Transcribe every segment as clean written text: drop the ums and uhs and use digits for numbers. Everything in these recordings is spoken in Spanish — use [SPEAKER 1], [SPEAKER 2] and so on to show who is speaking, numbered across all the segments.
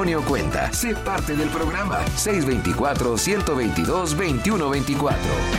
[SPEAKER 1] testimonio cuenta. Sé parte del programa. 624-122-2124.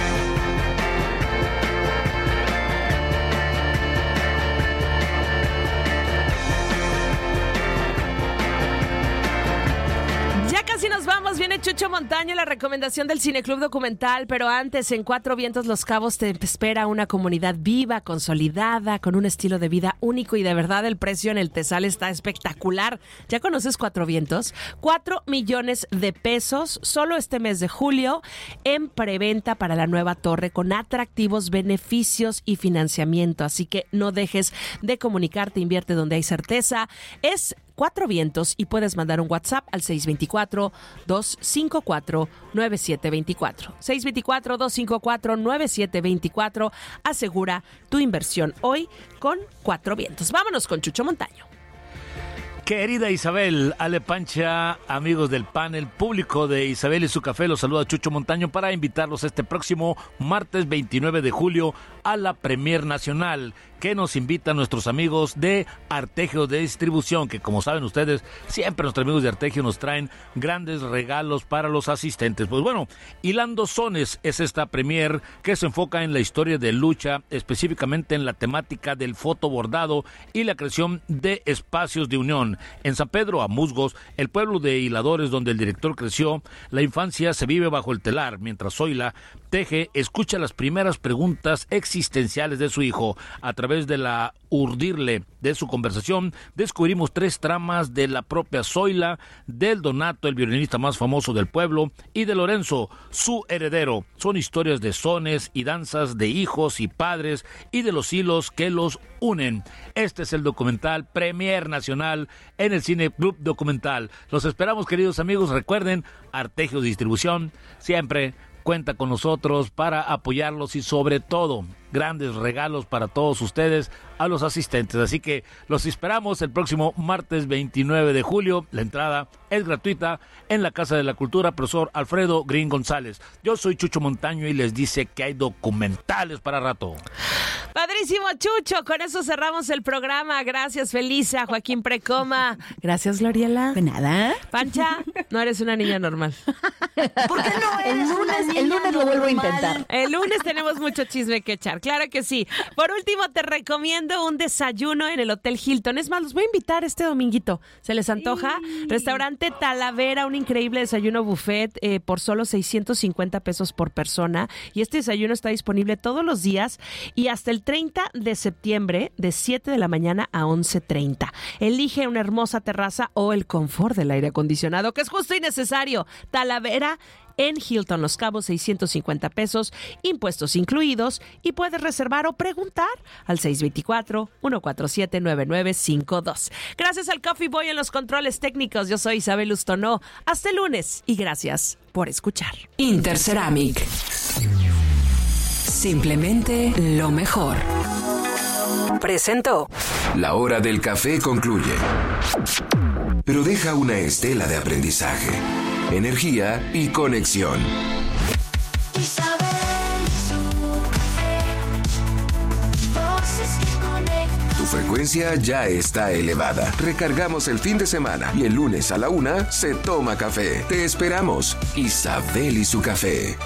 [SPEAKER 2] Casi nos vamos, viene Chucho Montaño, la recomendación del Cineclub Documental, pero antes en Cuatro Vientos Los Cabos te espera una comunidad viva, consolidada, con un estilo de vida único y de verdad el precio en el Tesal está espectacular. ¿Ya conoces Cuatro Vientos? 4 millones de pesos solo este mes de julio en preventa para la nueva torre con atractivos beneficios y financiamiento, así que no dejes de comunicarte, invierte donde hay certeza. Es Cuatro Vientos y puedes mandar un WhatsApp al 624-254-9724. 624-254-9724. Asegura tu inversión hoy con Cuatro Vientos. Vámonos con Chucho Montaño.
[SPEAKER 3] Querida Isabel, Ale Pancha, amigos del panel, público de Isabel y su café, los saluda Chucho Montaño para invitarlos este próximo martes 29 de julio a la Premier Nacional, que nos invitan nuestros amigos de Artegio de Distribución, que como saben ustedes, siempre nuestros amigos de Artegio nos traen grandes regalos para los asistentes. Pues bueno, Hilando Sones es esta premier que se enfoca en la historia de lucha, específicamente en la temática del fotobordado y la creación de espacios de unión. En San Pedro Amusgos, el pueblo de hiladores donde el director creció, la infancia se vive bajo el telar, mientras Zoila teje, escucha las primeras preguntas existenciales de su hijo. A través de la urdirle de su conversación, descubrimos 3 tramas de la propia Zoila, del Donato, el violinista más famoso del pueblo, y de Lorenzo, su heredero. Son historias de sones y danzas de hijos y padres y de los hilos que los unen. Este es el documental Premier Nacional en el Cineclub Documental. Los esperamos, queridos amigos. Recuerden, Artegio Distribución siempre cuenta con nosotros para apoyarlos y sobre todo grandes regalos para todos ustedes, a los asistentes. Así que los esperamos el próximo martes 29 de julio. La entrada es gratuita en la Casa de la Cultura, profesor Alfredo Green González. Yo soy Chucho Montaño y les dice que hay documentales para rato.
[SPEAKER 2] Padrísimo, Chucho. Con eso cerramos el programa. Gracias, Felisa, Joaquín Precoma. Gracias, Gloriela.
[SPEAKER 4] De nada.
[SPEAKER 2] Pancha, no eres una niña normal.
[SPEAKER 4] ¿Por qué no eres el lunes lo vuelvo a intentar.
[SPEAKER 2] El lunes tenemos mucho chisme que echar. Claro que sí. Por último, te recomiendo un desayuno en el Hotel Hilton. Es más, los voy a invitar este dominguito. ¿Se les antoja? Sí. Restaurante Talavera, un increíble desayuno buffet por solo 650 pesos por persona. Y este desayuno está disponible todos los días y hasta el 30 de septiembre de 7 de la mañana a 11:30. Elige una hermosa terraza o el confort del aire acondicionado, que es justo y necesario. Talavera en Hilton Los Cabos, 650 pesos, impuestos incluidos, y puedes reservar o preguntar al 624-147-9952. Gracias al Coffee Boy en los controles técnicos. Yo soy Isabel Ustonó. Hasta el lunes y gracias por escuchar.
[SPEAKER 5] Interceramic. Simplemente lo mejor. Presentó.
[SPEAKER 1] La hora del café concluye, pero deja una estela de aprendizaje, energía y conexión. Tu frecuencia ya está elevada. Recargamos el fin de semana y el lunes a la 1 se toma café. Te esperamos. Isabel y su café.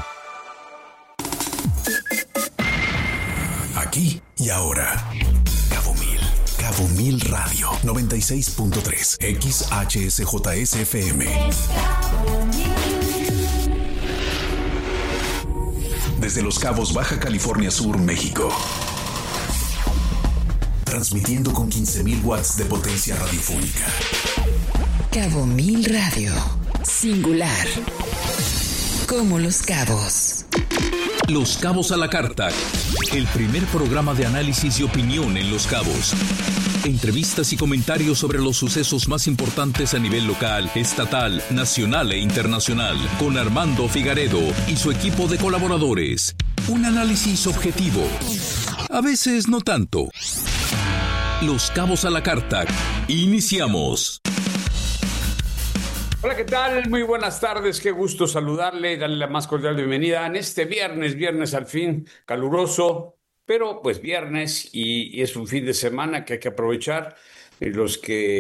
[SPEAKER 6] Aquí y ahora. Cabo Mil Radio 96.3 XHSJSFM. Desde Los Cabos, Baja California Sur, México. Transmitiendo con 15,000 watts de potencia radiofónica.
[SPEAKER 5] Cabo Mil Radio. Singular. Como Los Cabos.
[SPEAKER 7] Los Cabos a la Carta. El primer programa de análisis y opinión en Los Cabos. Entrevistas y comentarios sobre los sucesos más importantes a nivel local, estatal, nacional e internacional. Con Armando Figaredo y su equipo de colaboradores. Un análisis objetivo. A veces no tanto. Los Cabos a la Carta. Iniciamos.
[SPEAKER 8] Hola, ¿qué tal? Muy buenas tardes, qué gusto saludarle y darle la más cordial bienvenida en este viernes al fin, caluroso, pero pues viernes y es un fin de semana que hay que aprovechar. Los que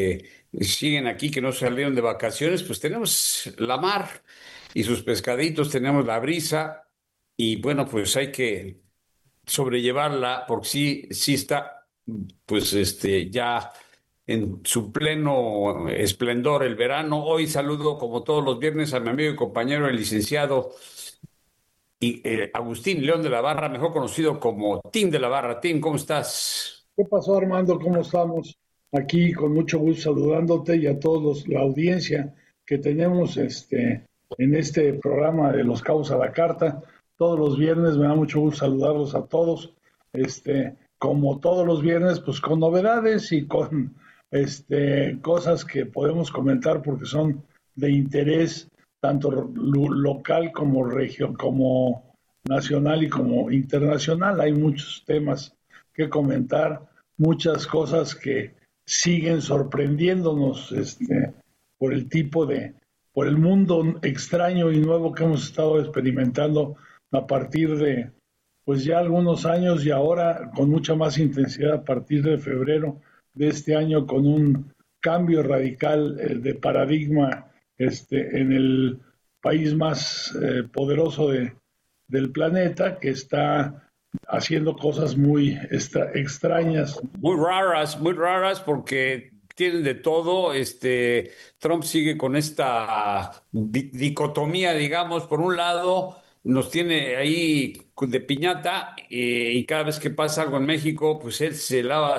[SPEAKER 8] siguen aquí, que no salieron de vacaciones, pues tenemos la mar y sus pescaditos, tenemos la brisa y bueno, pues hay que sobrellevarla porque sí está, pues ya en su pleno esplendor el verano. Hoy saludo como todos los viernes a mi amigo y compañero, el licenciado Agustín León de la Barra, mejor conocido como Tim de la Barra. Tim, ¿cómo estás?
[SPEAKER 9] ¿Qué pasó, Armando? ¿Cómo estamos? Aquí con mucho gusto saludándote y a todos la audiencia que tenemos en este programa de Los Cabos a la Carta. Todos los viernes me da mucho gusto saludarlos a todos. Como todos los viernes, pues con novedades y con cosas que podemos comentar porque son de interés tanto local como región, como nacional y como internacional. Hay muchos temas que comentar, muchas cosas que siguen sorprendiéndonos por el mundo extraño y nuevo que hemos estado experimentando a partir de pues ya algunos años y ahora con mucha más intensidad a partir de febrero de este año con un cambio radical de paradigma en el país más poderoso del planeta, que está haciendo cosas muy extrañas.
[SPEAKER 8] Muy raras, porque tienen de todo. Trump sigue con esta dicotomía, digamos, por un lado nos tiene ahí de piñata y cada vez que pasa algo en México, pues él se lava,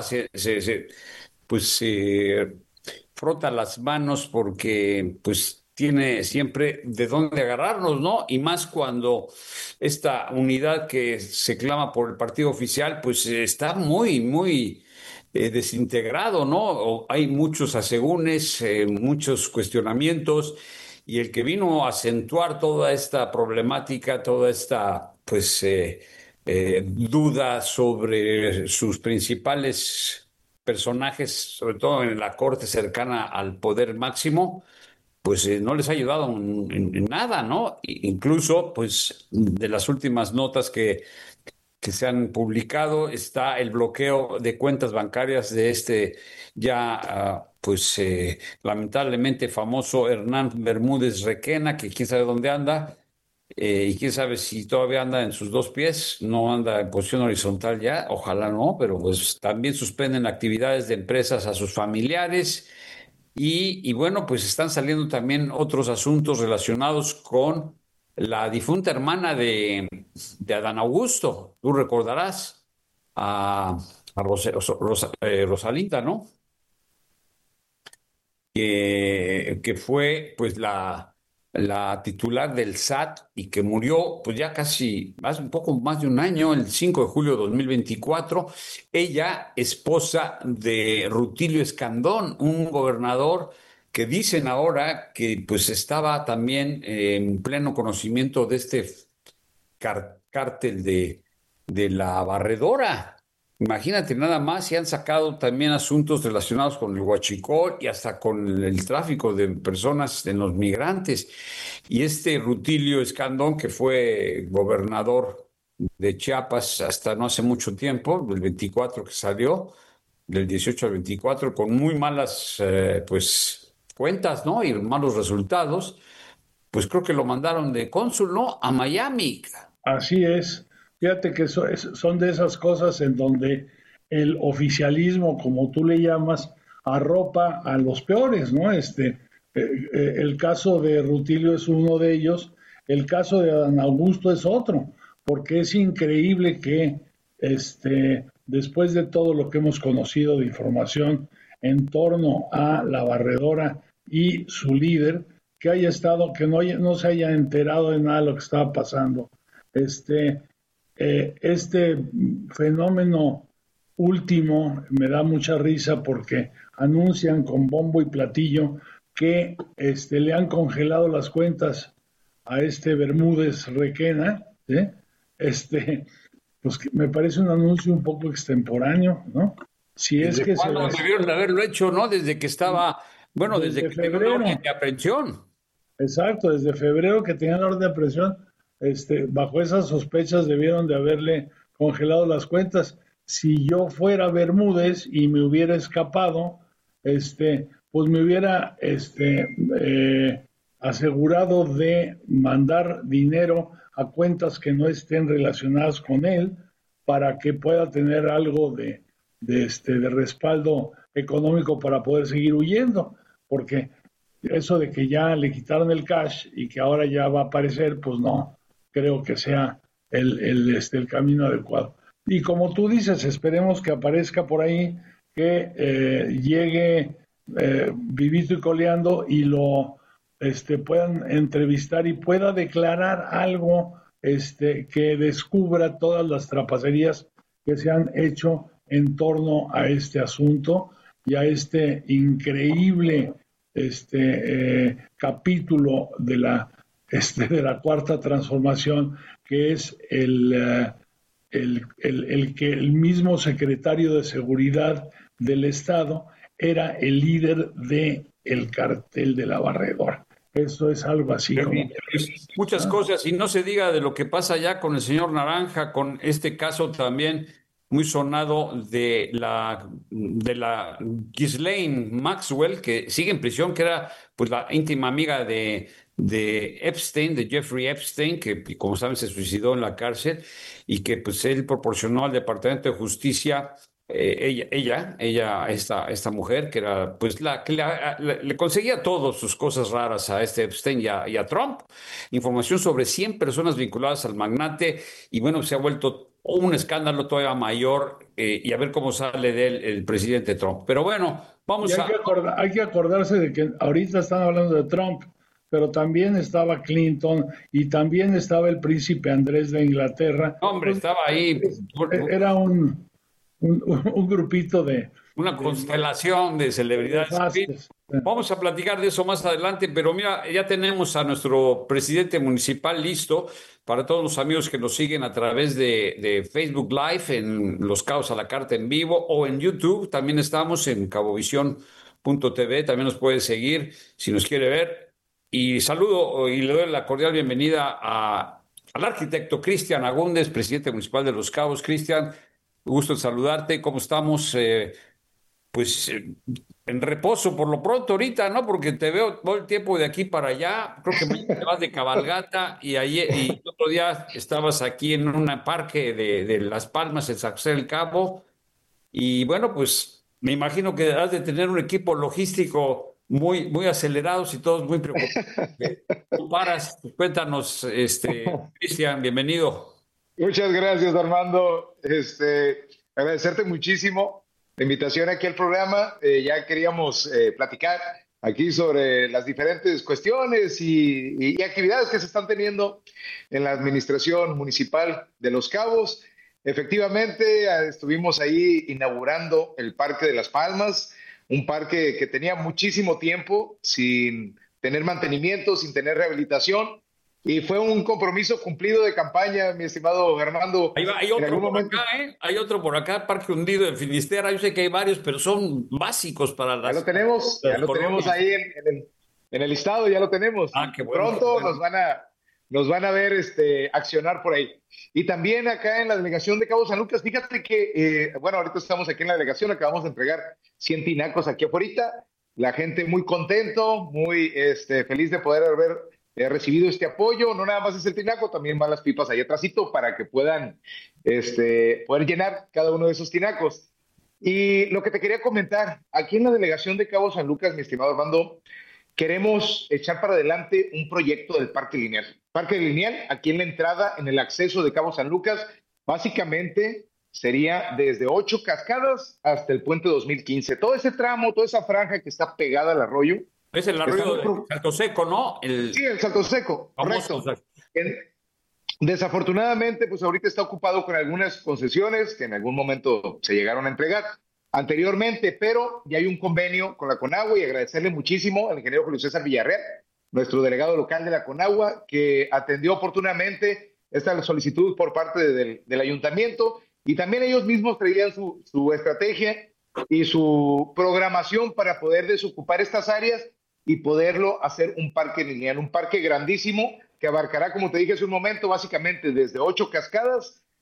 [SPEAKER 8] se frota las manos porque pues tiene siempre de dónde agarrarnos, ¿no? Y más cuando esta unidad que se clama por el partido oficial, pues está muy desintegrado, ¿no? Hay muchos asegúnes, muchos cuestionamientos, y el que vino a acentuar toda esta problemática, toda esta, pues, duda sobre sus principales personajes, sobre todo en la corte cercana al poder máximo, pues no les ha ayudado en nada, ¿no? Incluso, pues, de las últimas notas que se han publicado está el bloqueo de cuentas bancarias de lamentablemente famoso Hernán Bermúdez Requena, que quién sabe dónde anda, y quién sabe si todavía anda en sus dos pies, no anda en posición horizontal ya, ojalá no, pero pues también suspenden actividades de empresas a sus familiares. Y bueno, pues están saliendo también otros asuntos relacionados con la difunta hermana de Adán Augusto. Tú recordarás a Rosalinda, ¿no? Que fue pues la titular del SAT y que murió pues ya casi un poco más de un año, el 5 de julio de 2024. Ella, esposa de Rutilio Escandón, un gobernador que dicen ahora que pues estaba también en pleno conocimiento de este cártel de la Barredora. Imagínate nada más, y han sacado también asuntos relacionados con el huachicol y hasta con el tráfico de personas en los migrantes. Y Rutilio Escandón, que fue gobernador de Chiapas hasta no hace mucho tiempo, del 24 que salió, del 18 al 24, con muy malas cuentas, ¿no? Y malos resultados, pues creo que lo mandaron de cónsul, ¿no? A Miami.
[SPEAKER 9] Así es. Fíjate que son de esas cosas en donde el oficialismo, como tú le llamas, arropa a los peores, ¿no? El caso de Rutilio es uno de ellos, el caso de Adán Augusto es otro, porque es increíble que después de todo lo que hemos conocido de información en torno a la Barredora y su líder, que haya estado, que no se haya enterado de nada de lo que estaba pasando. Este fenómeno último me da mucha risa porque anuncian con bombo y platillo que le han congelado las cuentas a Bermúdez Requena, pues que me parece un anuncio un poco extemporáneo, ¿no? Si es que
[SPEAKER 8] ¿cuándo debieron haberlo hecho, no? Desde que estaba, desde que tenía la orden de aprehensión.
[SPEAKER 9] Exacto, desde febrero que tenían la orden de aprehensión. Bajo esas sospechas debieron de haberle congelado las cuentas. Si yo fuera Bermúdez y me hubiera escapado, pues me hubiera asegurado de mandar dinero a cuentas que no estén relacionadas con él para que pueda tener algo de respaldo económico para poder seguir huyendo, porque eso de que ya le quitaron el cash y que ahora ya va a aparecer, pues no creo que sea el camino adecuado. Y como tú dices, esperemos que aparezca por ahí, que llegue vivito y coleando y lo puedan entrevistar y pueda declarar algo que descubra todas las trapacerías que se han hecho en torno a este asunto y a este increíble capítulo de la cuarta transformación, que es el que el mismo secretario de Seguridad del Estado era el líder del cartel de la Barredora. Eso es algo así como...
[SPEAKER 8] Muchas cosas, y no se diga de lo que pasa ya con el señor Naranja, con este caso también muy sonado de la Ghislaine Maxwell, que sigue en prisión, que era pues la íntima amiga de Epstein, de Jeffrey Epstein, que como saben se suicidó en la cárcel, y que pues él proporcionó al Departamento de Justicia, esta mujer, que era pues la que le conseguía todas sus cosas raras a Epstein y a Trump, información sobre 100 personas vinculadas al magnate, y bueno, se ha vuelto un escándalo todavía mayor, y a ver cómo sale de él el presidente Trump. Pero bueno,
[SPEAKER 9] hay que acordarse de que ahorita están hablando de Trump, pero también estaba Clinton y también estaba el príncipe Andrés de Inglaterra.
[SPEAKER 8] Hombre, estaba ahí.
[SPEAKER 9] Era un grupito
[SPEAKER 8] una constelación de celebridades. Vamos a platicar de eso más adelante, pero mira, ya tenemos a nuestro presidente municipal listo para todos los amigos que nos siguen a través de Facebook Live, en Los Cabos a la Carta en vivo, o en YouTube. También estamos en cabovisión.tv, también nos puede seguir si nos quiere ver. Y saludo y le doy la cordial bienvenida al arquitecto Cristian Agúndez, presidente municipal de Los Cabos. Cristian, gusto en saludarte. ¿Cómo estamos? En reposo por lo pronto ahorita, ¿no? Porque te veo todo el tiempo de aquí para allá. Creo que mañana te vas de cabalgata y el otro día estabas aquí en un parque de Las Palmas, en San José del Cabo. Y bueno, pues me imagino que has de tener un equipo logístico muy, muy acelerados y todos muy preocupados. Tú paras, cuéntanos, Cristian, bienvenido.
[SPEAKER 10] Muchas gracias, Armando. Agradecerte muchísimo la invitación aquí al programa. Ya queríamos platicar aquí sobre las diferentes cuestiones y actividades que se están teniendo en la administración municipal de Los Cabos. Efectivamente, estuvimos ahí inaugurando el Parque de Las Palmas, un parque que tenía muchísimo tiempo sin tener mantenimiento, sin tener rehabilitación. Y fue un compromiso cumplido de campaña, mi estimado Armando.
[SPEAKER 8] Hay otro por acá, ¿eh? Hay otro por acá, Parque Hundido de Finisterra. Yo sé que hay varios, pero son básicos para las...
[SPEAKER 10] Ya lo tenemos ahí en el listado, ya lo tenemos.
[SPEAKER 8] Qué bueno.
[SPEAKER 10] Pronto nos van a ver accionar por ahí. Y también acá en la delegación de Cabo San Lucas, fíjate que, ahorita estamos aquí en la delegación, acabamos de entregar 100 tinacos aquí afuera. La gente muy contento, muy feliz de poder haber recibido este apoyo. No nada más es el tinaco, también van las pipas ahí atrásito para que puedan poder llenar cada uno de esos tinacos. Y lo que te quería comentar, aquí en la delegación de Cabo San Lucas, mi estimado Armando, queremos echar para adelante un proyecto del Parque Lineal. Parque Lineal, aquí en la entrada, en el acceso de Cabo San Lucas, básicamente sería desde 8 Cascadas hasta el Puente 2015. Todo ese tramo, toda esa franja que está pegada al arroyo.
[SPEAKER 8] Es el arroyo de Salto Seco, ¿no?
[SPEAKER 10] Sí, el Salto Seco, correcto. Desafortunadamente, pues ahorita está ocupado con algunas concesiones que en algún momento se llegaron a entregar anteriormente, pero ya hay un convenio con la Conagua, y agradecerle muchísimo al ingeniero Julio César Villarreal, nuestro delegado local de la Conagua, que atendió oportunamente esta solicitud por parte del ayuntamiento, y también ellos mismos traían su estrategia y su programación para poder desocupar estas áreas y poderlo hacer un parque lineal, un parque grandísimo que abarcará, como te dije hace un momento, básicamente desde 8 Cascadas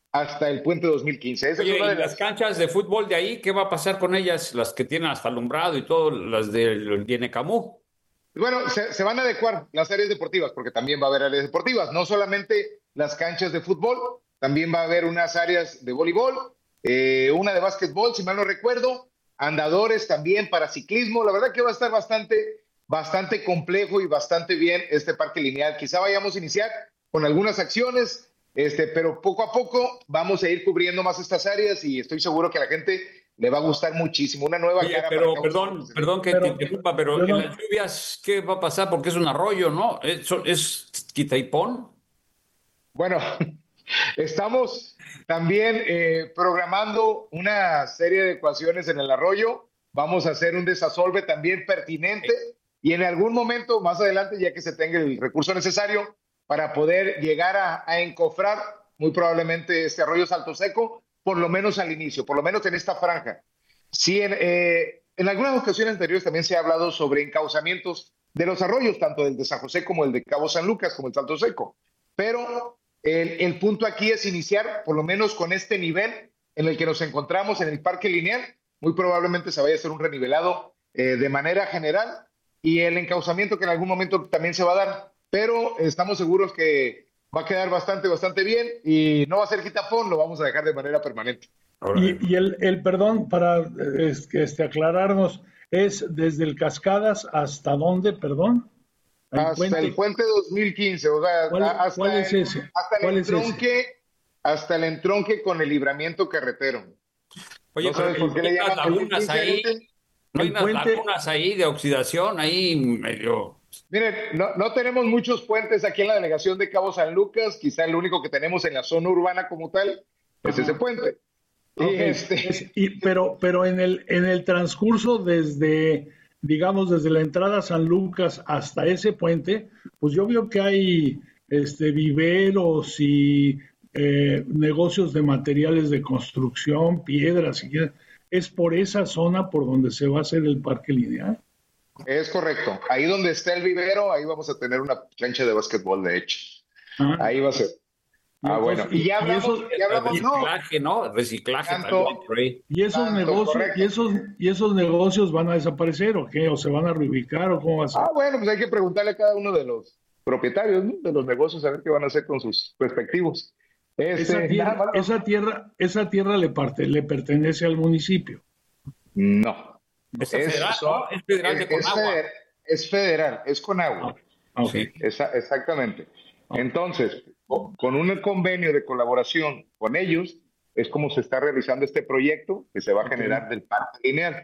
[SPEAKER 10] hasta el puente 2015. Esa
[SPEAKER 8] Oye,
[SPEAKER 10] es una
[SPEAKER 8] ¿y
[SPEAKER 10] de
[SPEAKER 8] las canchas de fútbol de ahí, qué va a pasar con ellas? Las que tienen hasta alumbrado y todo, las del Dienecamú.
[SPEAKER 10] Bueno, se van a adecuar las áreas deportivas, porque también va a haber áreas deportivas, no solamente las canchas de fútbol, también va a haber unas áreas de voleibol, una de básquetbol, si mal no recuerdo, andadores también para ciclismo. La verdad que va a estar bastante complejo y bastante bien este parque lineal. Quizá vayamos a iniciar con algunas acciones, pero poco a poco vamos a ir cubriendo más estas áreas y estoy seguro que a la gente le va a gustar muchísimo. Una nueva
[SPEAKER 8] Oye,
[SPEAKER 10] cara
[SPEAKER 8] pero
[SPEAKER 10] para
[SPEAKER 8] perdón que te interrumpa, pero en las lluvias, ¿qué va a pasar? Porque es un arroyo, ¿no? ¿Es quita y pon?
[SPEAKER 10] Bueno, estamos también programando una serie de ecuaciones en el arroyo. Vamos a hacer un desasolve también pertinente y en algún momento más adelante, ya que se tenga el recurso necesario para poder llegar a encofrar muy probablemente este arroyo Salto Seco, por lo menos al inicio, por lo menos en esta franja. Sí, en algunas ocasiones anteriores también se ha hablado sobre encauzamientos de los arroyos, tanto del de San José como el de Cabo San Lucas, como el Salto Seco. Pero el punto aquí es iniciar por lo menos con este nivel en el que nos encontramos en el parque lineal. Muy probablemente se vaya a hacer un renivelado de manera general y el encauzamiento que en algún momento también se va a dar. Pero estamos seguros que va a quedar bastante bien y no va a ser quitapón, lo vamos a dejar de manera permanente.
[SPEAKER 9] Y el perdón, para aclararnos, ¿es desde el Cascadas hasta dónde, perdón?
[SPEAKER 10] Hasta el puente 2015, o sea,
[SPEAKER 9] ¿Cuál es ese?
[SPEAKER 10] Hasta el entronque con el libramiento carretero.
[SPEAKER 8] Oye,
[SPEAKER 10] ¿no sabes por qué le llaman
[SPEAKER 8] lagunas ahí? ¿No hay unas lagunas ahí de oxidación ahí medio?
[SPEAKER 10] Miren, no tenemos muchos puentes aquí en la delegación de Cabo San Lucas, quizá el único que tenemos en la zona urbana como tal es ese puente.
[SPEAKER 9] Okay. Pero en el transcurso desde la entrada a San Lucas hasta ese puente, pues yo veo que hay viveros y negocios de materiales de construcción, piedras, ¿es por esa zona por donde se va a hacer el parque lineal?
[SPEAKER 10] Es correcto. Ahí donde está el vivero, ahí vamos a tener una cancha de básquetbol, de hecho. Ahí va a ser. Bueno. Y ya hablamos,
[SPEAKER 8] reciclaje, ¿no? Reciclaje también por ahí.
[SPEAKER 9] ¿Y esos negocios van a desaparecer o qué? ¿O se van a reubicar o cómo va a ser?
[SPEAKER 10] Bueno, pues hay que preguntarle a cada uno de los propietarios, ¿no?, de los negocios a ver qué van a hacer con sus respectivos.
[SPEAKER 9] Esa tierra le pertenece al municipio.
[SPEAKER 10] No.
[SPEAKER 8] Es federal, ¿no? Es federal de Conagua.
[SPEAKER 10] Es federal, es Conagua.
[SPEAKER 9] Okay.
[SPEAKER 10] Exactamente. Entonces, con un convenio de colaboración con ellos, es como se está realizando este proyecto que se va a generar del parque lineal.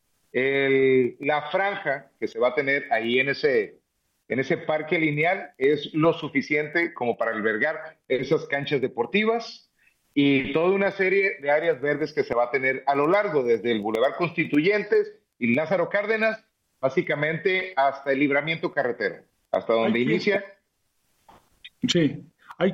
[SPEAKER 10] La franja que se va a tener ahí en ese parque lineal es lo suficiente como para albergar esas canchas deportivas y toda una serie de áreas verdes que se va a tener a lo largo, desde el Boulevard Constituyentes y Lázaro Cárdenas, básicamente hasta el libramiento carretero, hasta donde inicia.
[SPEAKER 9] Sí, hay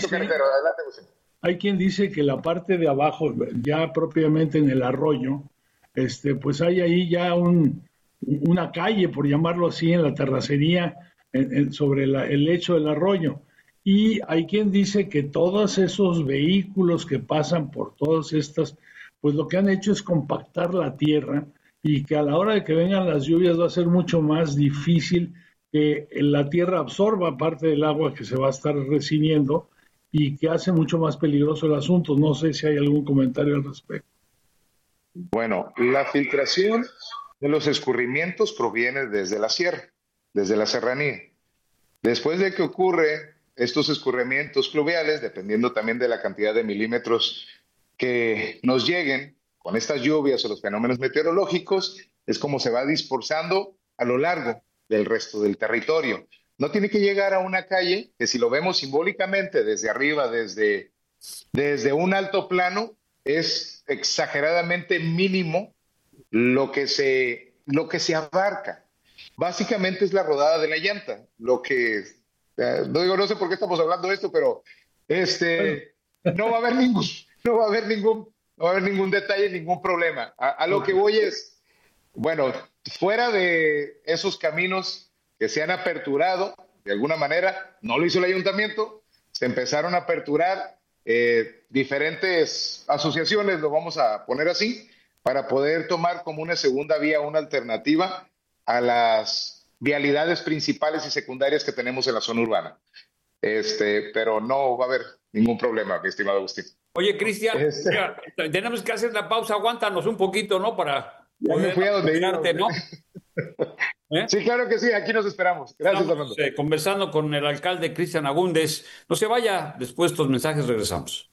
[SPEAKER 9] quien dice que la parte de abajo, ya propiamente en el arroyo, pues hay ahí ya una calle, por llamarlo así, en la terracería, sobre el lecho del arroyo. Y hay quien dice que todos esos vehículos que pasan por todas estas, pues lo que han hecho es compactar la tierra y que a la hora de que vengan las lluvias va a ser mucho más difícil que la tierra absorba parte del agua que se va a estar recibiendo y que hace mucho más peligroso el asunto. No sé si hay algún comentario al respecto.
[SPEAKER 10] Bueno, la filtración de los escurrimientos proviene desde la sierra, desde la serranía. Después de que ocurre estos escurrimientos fluviales, dependiendo también de la cantidad de milímetros que nos lleguen con estas lluvias o los fenómenos meteorológicos, es como se va dispersando a lo largo del resto del territorio. No tiene que llegar a una calle que, si lo vemos simbólicamente desde arriba, desde un alto plano, es exageradamente mínimo lo que se abarca. Básicamente es la rodada de la llanta, lo que no sé por qué estamos hablando de esto, pero no va a haber ningún detalle, ningún problema. A lo que voy es, bueno, fuera de esos caminos que se han aperturado de alguna manera, no lo hizo el ayuntamiento, se empezaron a aperturar diferentes asociaciones, lo vamos a poner así, para poder tomar como una segunda vía, una alternativa a las vialidades principales y secundarias que tenemos en la zona urbana. Pero no va a haber ningún problema, mi estimado Agustín.
[SPEAKER 8] Oye, Cristian, mira, tenemos que hacer la pausa, aguántanos un poquito, ¿no? Para
[SPEAKER 10] ya me fui a donde
[SPEAKER 8] mirarte, ¿no?
[SPEAKER 10] Sí, claro que sí, aquí nos esperamos. Gracias,
[SPEAKER 8] Estamos,
[SPEAKER 10] Fernando.
[SPEAKER 8] Conversando con el alcalde Cristian Agúndez. No se vaya, después de estos mensajes regresamos.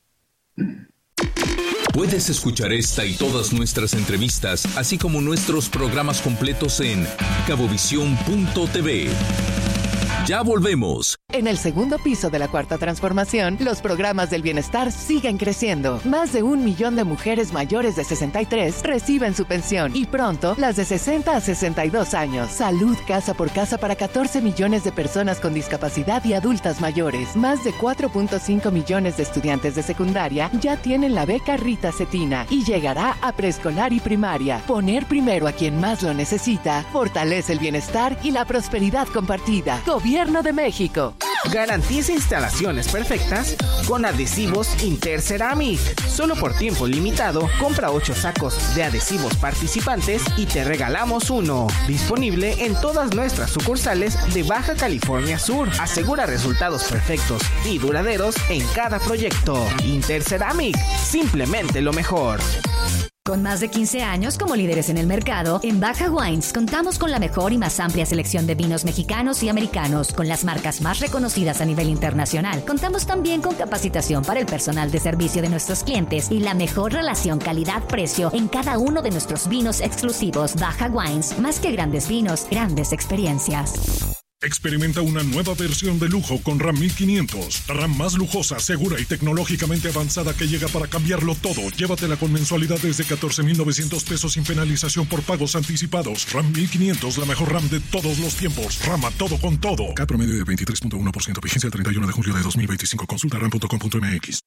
[SPEAKER 7] Puedes escuchar esta y todas nuestras entrevistas, así como nuestros programas completos en cabovisión.tv. Ya volvemos.
[SPEAKER 11] En el segundo piso de la Cuarta Transformación, los programas del bienestar siguen creciendo. Más de 1 millón de mujeres mayores de 63 reciben su pensión y pronto las de 60 a 62 años. Salud casa por casa para 14 millones de personas con discapacidad y adultas mayores. Más de 4.5 millones de estudiantes de secundaria ya tienen la beca Rita Cetina y llegará a preescolar y primaria. Poner primero a quien más lo necesita fortalece el bienestar y la prosperidad compartida. Gobierno de México.
[SPEAKER 12] Garantiza instalaciones perfectas con adhesivos Interceramic. Solo por tiempo limitado, compra 8 sacos de adhesivos participantes y te regalamos uno. Disponible en todas nuestras sucursales de Baja California Sur. Asegura resultados perfectos y duraderos en cada proyecto. Interceramic, simplemente lo mejor.
[SPEAKER 13] Con más de 15 años como líderes en el mercado, en Baja Wines contamos con la mejor y más amplia selección de vinos mexicanos y americanos, con las marcas más reconocidas a nivel internacional. Contamos también con capacitación para el personal de servicio de nuestros clientes y la mejor relación calidad-precio en cada uno de nuestros vinos exclusivos. Baja Wines, más que grandes vinos, grandes experiencias.
[SPEAKER 14] Experimenta una nueva versión de lujo con RAM 1500. La RAM más lujosa, segura y tecnológicamente avanzada que llega para cambiarlo todo. Llévatela con mensualidades de 14,900 pesos sin penalización por pagos anticipados. RAM 1500, la mejor RAM de todos los tiempos. RAM a todo con todo. K promedio de 23.1%. Vigencia el 31 de julio de 2025. Consulta ram.com.mx.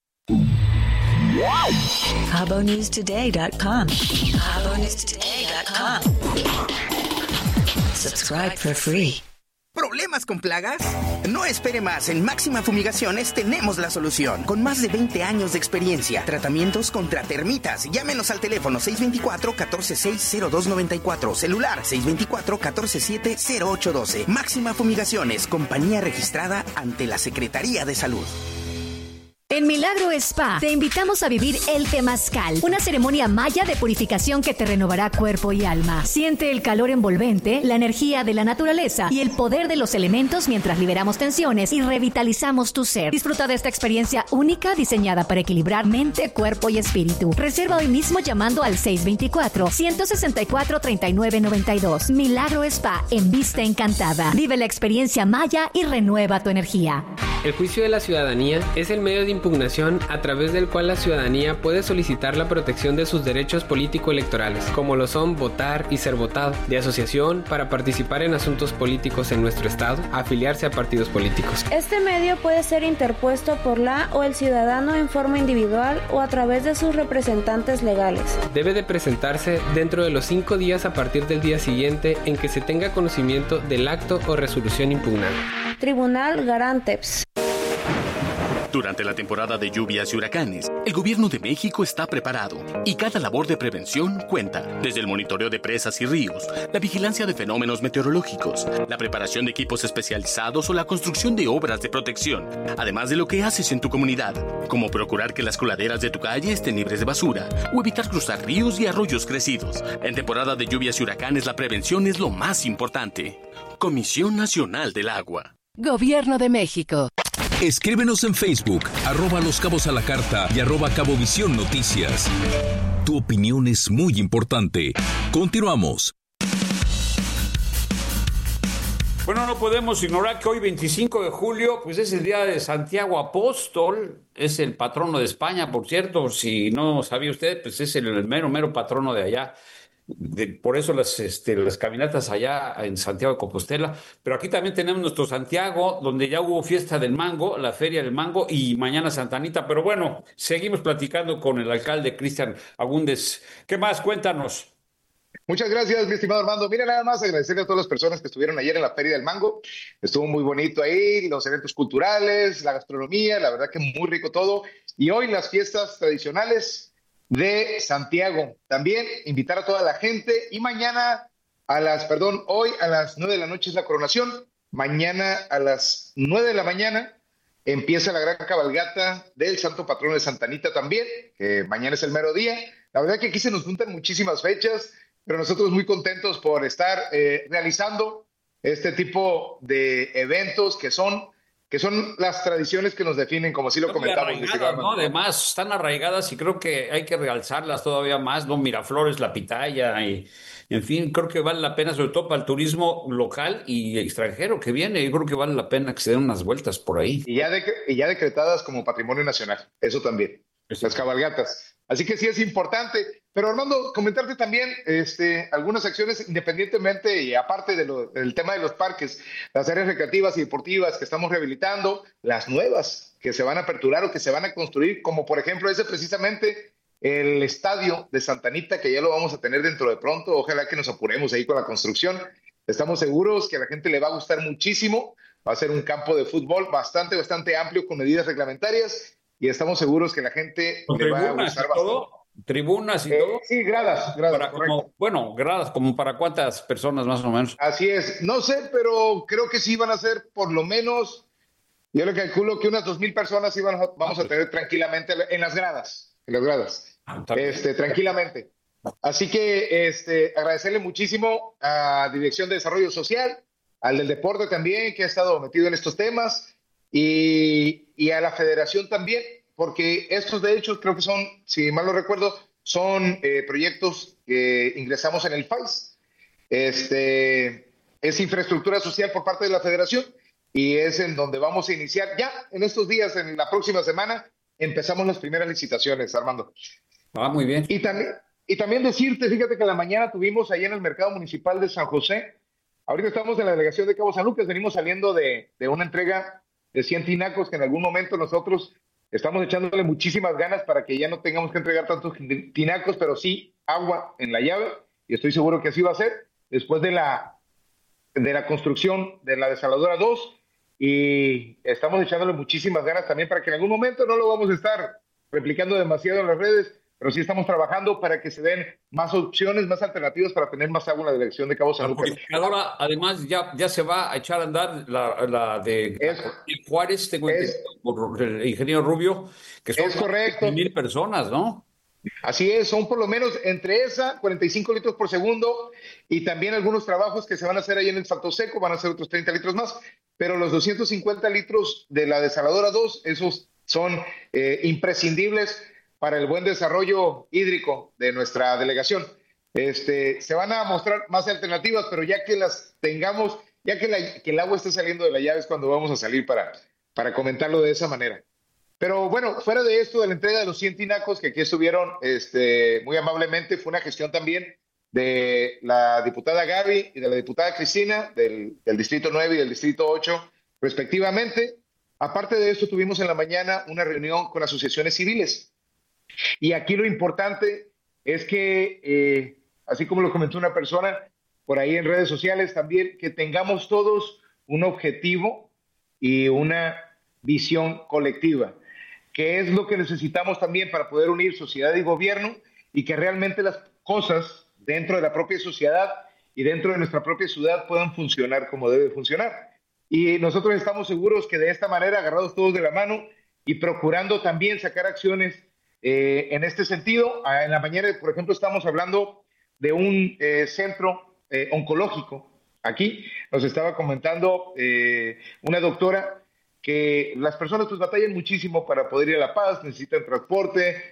[SPEAKER 15] KaboNewsToday.com. KaboNewsToday.com. Subscribe for free.
[SPEAKER 12] ¿Problemas con plagas? No espere más. En Máxima Fumigaciones tenemos la solución. Con más de 20 años de experiencia. Tratamientos contra termitas. Llámenos al teléfono 624-146-0294. Celular 624-147-0812. Máxima Fumigaciones. Compañía registrada ante la Secretaría de Salud.
[SPEAKER 13] En Milagro Spa te invitamos a vivir el Temazcal, una ceremonia maya de purificación que te renovará cuerpo y alma. Siente el calor envolvente, la energía de la naturaleza y el poder de los elementos mientras liberamos tensiones y revitalizamos tu ser. Disfruta de esta experiencia única diseñada para equilibrar mente, cuerpo y espíritu. Reserva hoy mismo llamando al 624-164-3992. Milagro Spa en Vista Encantada. Vive la experiencia maya y renueva tu energía.
[SPEAKER 16] El juicio de la ciudadanía es el medio de impugnación a través del cual la ciudadanía puede solicitar la protección de sus derechos político-electorales, como lo son votar y ser votado, de asociación para participar en asuntos políticos en nuestro estado, afiliarse a partidos políticos.
[SPEAKER 17] Este medio puede ser interpuesto por la o el ciudadano en forma individual o a través de sus representantes legales.
[SPEAKER 16] Debe de presentarse dentro de los 5 días a partir del día siguiente en que se tenga conocimiento del acto o resolución impugnada.
[SPEAKER 17] Tribunal Garanteps.
[SPEAKER 18] Durante la temporada de lluvias y huracanes, el Gobierno de México está preparado y cada labor de prevención cuenta. Desde el monitoreo de presas y ríos, la vigilancia de fenómenos meteorológicos, la preparación de equipos especializados o la construcción de obras de protección. Además de lo que haces en tu comunidad, como procurar que las coladeras de tu calle estén libres de basura o evitar cruzar ríos y arroyos crecidos. En temporada de lluvias y huracanes, la prevención es lo más importante. Comisión Nacional del Agua.
[SPEAKER 11] Gobierno de México.
[SPEAKER 7] Escríbenos en Facebook, @Los Cabos a la Carta y @Cabovisión Noticias. Tu opinión es muy importante. Continuamos.
[SPEAKER 8] Bueno, no podemos ignorar que hoy, 25 de julio, pues es el día de Santiago Apóstol. Es el patrono de España, por cierto. Si no sabía usted, pues es el mero patrono de allá. Por eso las caminatas allá en Santiago de Compostela, pero aquí también tenemos nuestro Santiago, donde ya hubo fiesta del mango, la feria del mango, y mañana Santa Anita. Pero bueno, seguimos platicando con el alcalde Cristian Agúndez. ¿Qué más? Cuéntanos.
[SPEAKER 10] Muchas gracias, mi estimado Armando. Mira, nada más agradecerle a todas las personas que estuvieron ayer en la Feria del Mango. Estuvo muy bonito ahí, los eventos culturales, la gastronomía, la verdad que muy rico todo. Y hoy las fiestas tradicionales de Santiago. También invitar a toda la gente. Y mañana hoy a las 9 de la noche es la coronación. Mañana a las 9 de la mañana empieza la gran cabalgata del Santo Patrono de Santa Anita también, que mañana es el mero día. La verdad que aquí se nos juntan muchísimas fechas, pero nosotros muy contentos por estar realizando este tipo de eventos que son las tradiciones que nos definen, como así lo comentamos.
[SPEAKER 8] ¿No? Además, están arraigadas y creo que hay que realzarlas todavía más, ¿no? Miraflores, la pitaya, y en fin, creo que vale la pena, sobre todo para el turismo local y extranjero que viene. Yo creo que vale la pena que se den unas vueltas por ahí.
[SPEAKER 10] Y ya decretadas como patrimonio nacional, eso también, las cabalgatas. Así que sí es importante. Pero Armando, comentarte también algunas acciones independientemente y aparte del tema de los parques, las áreas recreativas y deportivas que estamos rehabilitando, las nuevas que se van a aperturar o que se van a construir, como por ejemplo precisamente el estadio de Santa Anita, que ya lo vamos a tener dentro de pronto. Ojalá que nos apuremos ahí con la construcción. Estamos seguros que a la gente le va a gustar muchísimo. Va a ser un campo de fútbol bastante amplio con medidas reglamentarias y estamos seguros que la gente le va a gustar bastante.
[SPEAKER 8] Tribunas y todo.
[SPEAKER 10] Sí, gradas.
[SPEAKER 8] Gradas, como para cuántas personas más o menos.
[SPEAKER 10] Así es, no sé, pero creo que sí van a ser por lo menos, yo le calculo que unas 2,000 personas vamos a tener tranquilamente en las gradas, tranquilamente. Así que agradecerle muchísimo a Dirección de Desarrollo Social, al del Deporte también, que ha estado metido en estos temas, y a la Federación también, porque estos de hecho creo que son, si mal no recuerdo, son proyectos que ingresamos en el FAIS. Es infraestructura social por parte de la Federación y es en donde vamos a iniciar ya en estos días, en la próxima semana, empezamos las primeras licitaciones, Armando.
[SPEAKER 8] Muy bien.
[SPEAKER 10] Y también decirte, fíjate que en la mañana tuvimos ahí en el Mercado Municipal de San José, ahorita estamos en la delegación de Cabo San Lucas, venimos saliendo de una entrega de 100 tinacos que en algún momento nosotros estamos echándole muchísimas ganas para que ya no tengamos que entregar tantos tinacos, pero sí agua en la llave, y estoy seguro que así va a ser, después de la construcción de la desaladora 2, y estamos echándole muchísimas ganas también para que en algún momento, no lo vamos a estar replicando demasiado en las redes, pero sí estamos trabajando para que se den más opciones, más alternativas para tener más agua en la dirección de Cabo San Lucas.
[SPEAKER 8] Ahora, además, ya se va a echar a andar la de Juárez, por el ingeniero Rubio, que son 1,000 personas, ¿no?
[SPEAKER 10] Así es, son por lo menos entre 45 litros por segundo, y también algunos trabajos que se van a hacer ahí en el Salto Seco, van a ser otros 30 litros más, pero los 250 litros de la desaladora 2, esos son imprescindibles para el buen desarrollo hídrico de nuestra delegación. Se van a mostrar más alternativas, pero ya que las tengamos, ya que el agua esté saliendo de la llave es cuando vamos a salir para comentarlo de esa manera. Pero bueno, fuera de esto, de la entrega de los 100 tinacos que aquí estuvieron muy amablemente, fue una gestión también de la diputada Gaby y de la diputada Cristina del Distrito 9 y del Distrito 8, respectivamente. Aparte de esto, tuvimos en la mañana una reunión con asociaciones civiles. Y aquí lo importante es que, así como lo comentó una persona por ahí en redes sociales también, que tengamos todos un objetivo y una visión colectiva, que es lo que necesitamos también para poder unir sociedad y gobierno y que realmente las cosas dentro de la propia sociedad y dentro de nuestra propia ciudad puedan funcionar como debe funcionar. Y nosotros estamos seguros que de esta manera, agarrados todos de la mano y procurando también sacar acciones en este sentido. En la mañana, por ejemplo, estamos hablando de un centro oncológico. Aquí nos estaba comentando una doctora que las personas pues batallan muchísimo para poder ir a La Paz, necesitan transporte,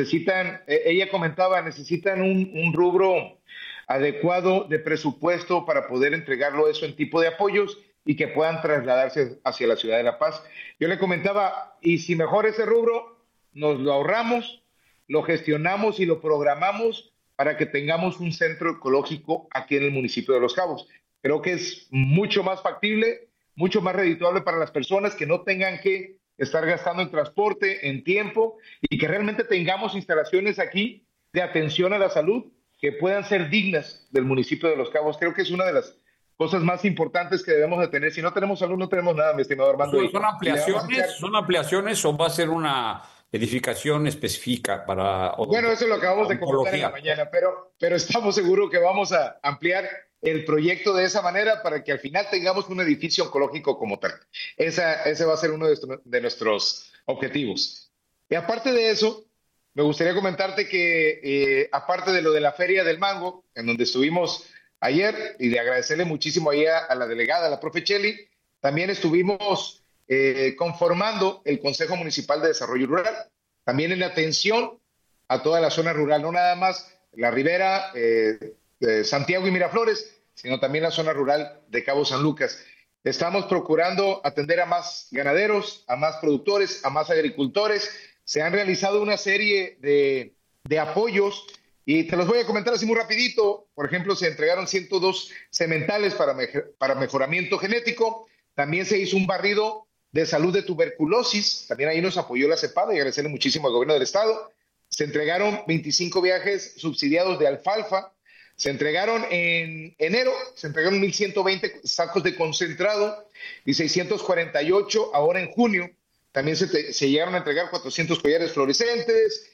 [SPEAKER 10] ella comentaba, necesitan un rubro adecuado de presupuesto para poder entregarlo eso en tipo de apoyos y que puedan trasladarse hacia la ciudad de La Paz. Yo le comentaba, y si mejor ese rubro nos lo ahorramos, lo gestionamos y lo programamos para que tengamos un centro ecológico aquí en el municipio de Los Cabos. Creo que es mucho más factible, mucho más redituable para las personas, que no tengan que estar gastando en transporte, en tiempo, y que realmente tengamos instalaciones aquí de atención a la salud que puedan ser dignas del municipio de Los Cabos. Creo que es una de las cosas más importantes que debemos de tener. Si no tenemos salud, no tenemos nada, mi estimado Armando.
[SPEAKER 8] ¿Son ampliaciones o va a ser una edificación específica para...
[SPEAKER 10] Bueno, eso lo acabamos de comentar en la mañana, pero estamos seguros que vamos a ampliar el proyecto de esa manera para que al final tengamos un edificio oncológico como tal. Ese va a ser uno de nuestros objetivos. Y aparte de eso, me gustaría comentarte que aparte de lo de la Feria del Mango, en donde estuvimos ayer, y de agradecerle muchísimo ahí a la delegada, a la profe Cheli, también estuvimos conformando el Consejo Municipal de Desarrollo Rural, también en atención a toda la zona rural, no nada más la ribera, Santiago y Miraflores, sino también la zona rural de Cabo San Lucas. Estamos procurando atender a más ganaderos, a más productores, a más agricultores. Se han realizado una serie de apoyos y te los voy a comentar así muy rapidito. Por ejemplo, se entregaron 102 sementales para mejoramiento genético. También se hizo un barrido de salud de tuberculosis. También ahí nos apoyó la CEPAD y agradecerle muchísimo al gobierno del estado. Se entregaron 25 viajes subsidiados de alfalfa. Se entregaron en enero, se entregaron 1,120 sacos de concentrado y 648 ahora en junio. También se llegaron a entregar 400 collares fluorescentes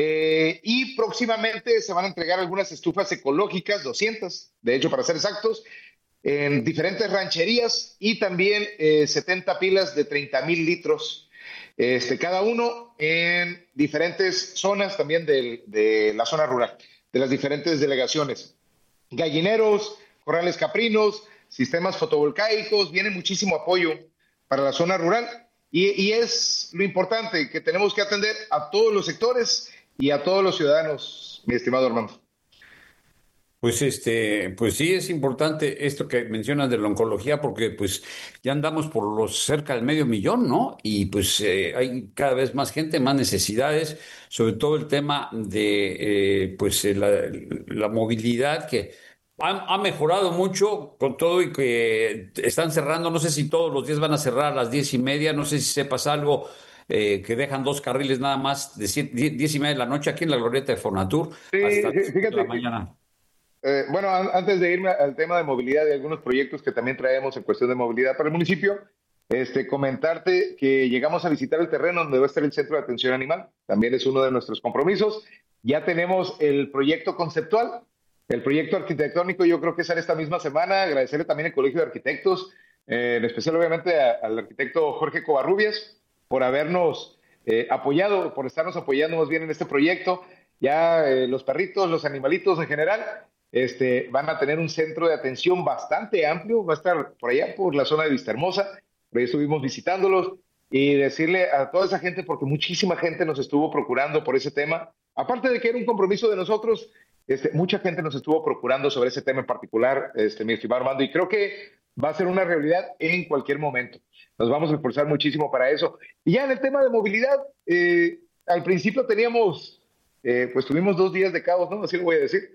[SPEAKER 10] y próximamente se van a entregar algunas estufas ecológicas, 200, de hecho, para ser exactos, en diferentes rancherías y también 70 pilas de 30,000 litros cada uno en diferentes zonas también de la zona rural, de las diferentes delegaciones. Gallineros, corrales caprinos, sistemas fotovoltaicos, viene muchísimo apoyo para la zona rural y es lo importante, que tenemos que atender a todos los sectores y a todos los ciudadanos, mi estimado Armando.
[SPEAKER 8] Pues sí es importante esto que mencionas de la oncología, porque pues ya andamos por los cerca del 500,000, ¿no? Y pues hay cada vez más gente, más necesidades, sobre todo el tema de la movilidad que ha mejorado mucho con todo y que están cerrando, no sé si todos los días van a cerrar a las 10:30, no sé si sepas algo. Que dejan 2 carriles nada más de 10:30 de la noche aquí en la glorieta de Fonatur hasta
[SPEAKER 10] fíjate,
[SPEAKER 8] la mañana.
[SPEAKER 10] Bueno, antes de irme al tema de movilidad y algunos proyectos que también traemos en cuestión de movilidad para el municipio, comentarte que llegamos a visitar el terreno donde va a estar el Centro de Atención Animal. También es uno de nuestros compromisos. Ya tenemos el proyecto conceptual, el proyecto arquitectónico. Yo creo que sale esta misma semana. Agradecerle también al Colegio de Arquitectos, en especial obviamente al arquitecto Jorge Covarrubias por habernos apoyado, por estarnos apoyando más bien en este proyecto. Ya los perritos, los animalitos en general, van a tener un centro de atención bastante amplio, va a estar por allá, por la zona de Vistahermosa, por ahí estuvimos visitándolos, y decirle a toda esa gente, porque muchísima gente nos estuvo procurando por ese tema, aparte de que era un compromiso de nosotros, mucha gente nos estuvo procurando sobre ese tema en particular, mi estimado Armando, y creo que va a ser una realidad en cualquier momento. Nos vamos a esforzar muchísimo para eso. Y ya en el tema de movilidad, al principio tuvimos 2 días de caos, ¿no? Así lo voy a decir,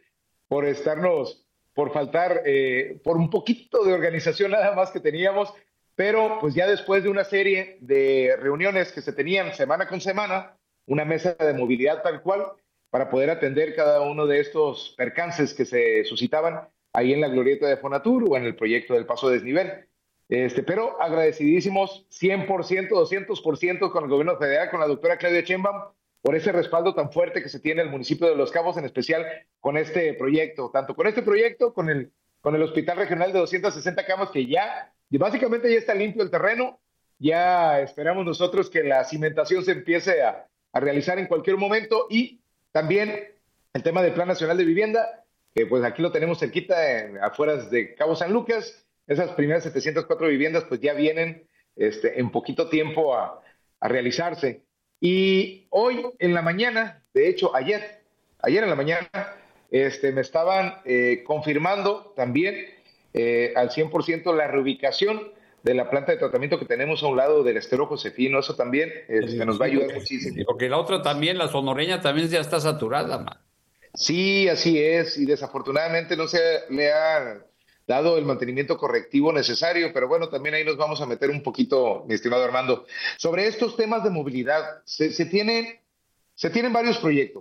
[SPEAKER 10] por faltar, por un poquito de organización nada más que teníamos, pero pues ya después de una serie de reuniones que se tenían semana con semana, una mesa de movilidad tal cual, para poder atender cada uno de estos percances que se suscitaban ahí en la glorieta de Fonatur o en el proyecto del paso de desnivel. Pero agradecidísimos 100%, 200% con el gobierno federal, con la doctora Claudia Sheinbaum, por ese respaldo tan fuerte que se tiene el municipio de Los Cabos, en especial con este proyecto, tanto con este proyecto, con el hospital regional de 260 camas, que ya, básicamente ya está limpio el terreno, ya esperamos nosotros que la cimentación se empiece a realizar en cualquier momento, y también el tema del Plan Nacional de Vivienda, que pues aquí lo tenemos cerquita, afueras de Cabo San Lucas. Esas primeras 704 viviendas pues ya vienen en poquito tiempo a realizarse. Y hoy en la mañana, de hecho ayer en la mañana, me estaban confirmando también al 100% la reubicación de la planta de tratamiento que tenemos a un lado del estero Josefino. Eso también nos va a ayudar muchísimo.
[SPEAKER 8] Porque la otra también, la sonoreña, también ya está saturada, man.
[SPEAKER 10] Sí, así es, y desafortunadamente no se le ha dado el mantenimiento correctivo necesario, pero bueno, también ahí nos vamos a meter un poquito, mi estimado Armando. Sobre estos temas de movilidad, se tienen varios proyectos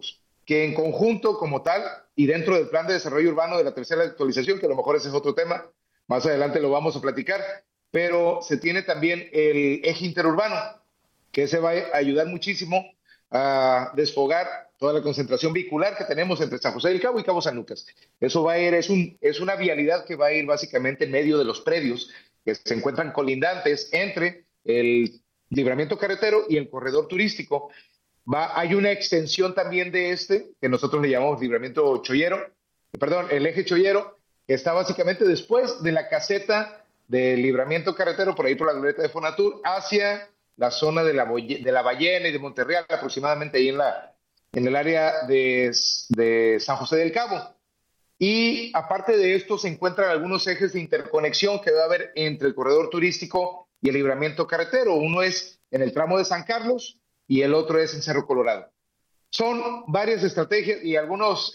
[SPEAKER 10] que en conjunto como tal y dentro del plan de desarrollo urbano de la tercera actualización, que a lo mejor ese es otro tema, más adelante lo vamos a platicar, pero se tiene también el eje interurbano, que ese va a ayudar muchísimo a desfogar toda la concentración vehicular que tenemos entre San José del Cabo y Cabo San Lucas. Eso va a ir, es una vialidad que va a ir básicamente en medio de los predios que se encuentran colindantes entre el libramiento carretero y el corredor turístico. Hay una extensión también de que nosotros le llamamos libramiento chollero, el eje chollero, que está básicamente después de la caseta del libramiento carretero, por ahí por la glorieta de Fonatur, hacia la zona de la Ballena y de Monterreal, aproximadamente ahí en el área de San José del Cabo. Y aparte de esto se encuentran algunos ejes de interconexión que va a haber entre el corredor turístico y el libramiento carretero. Uno es en el tramo de San Carlos y el otro es en Cerro Colorado. Son varias estrategias y algunos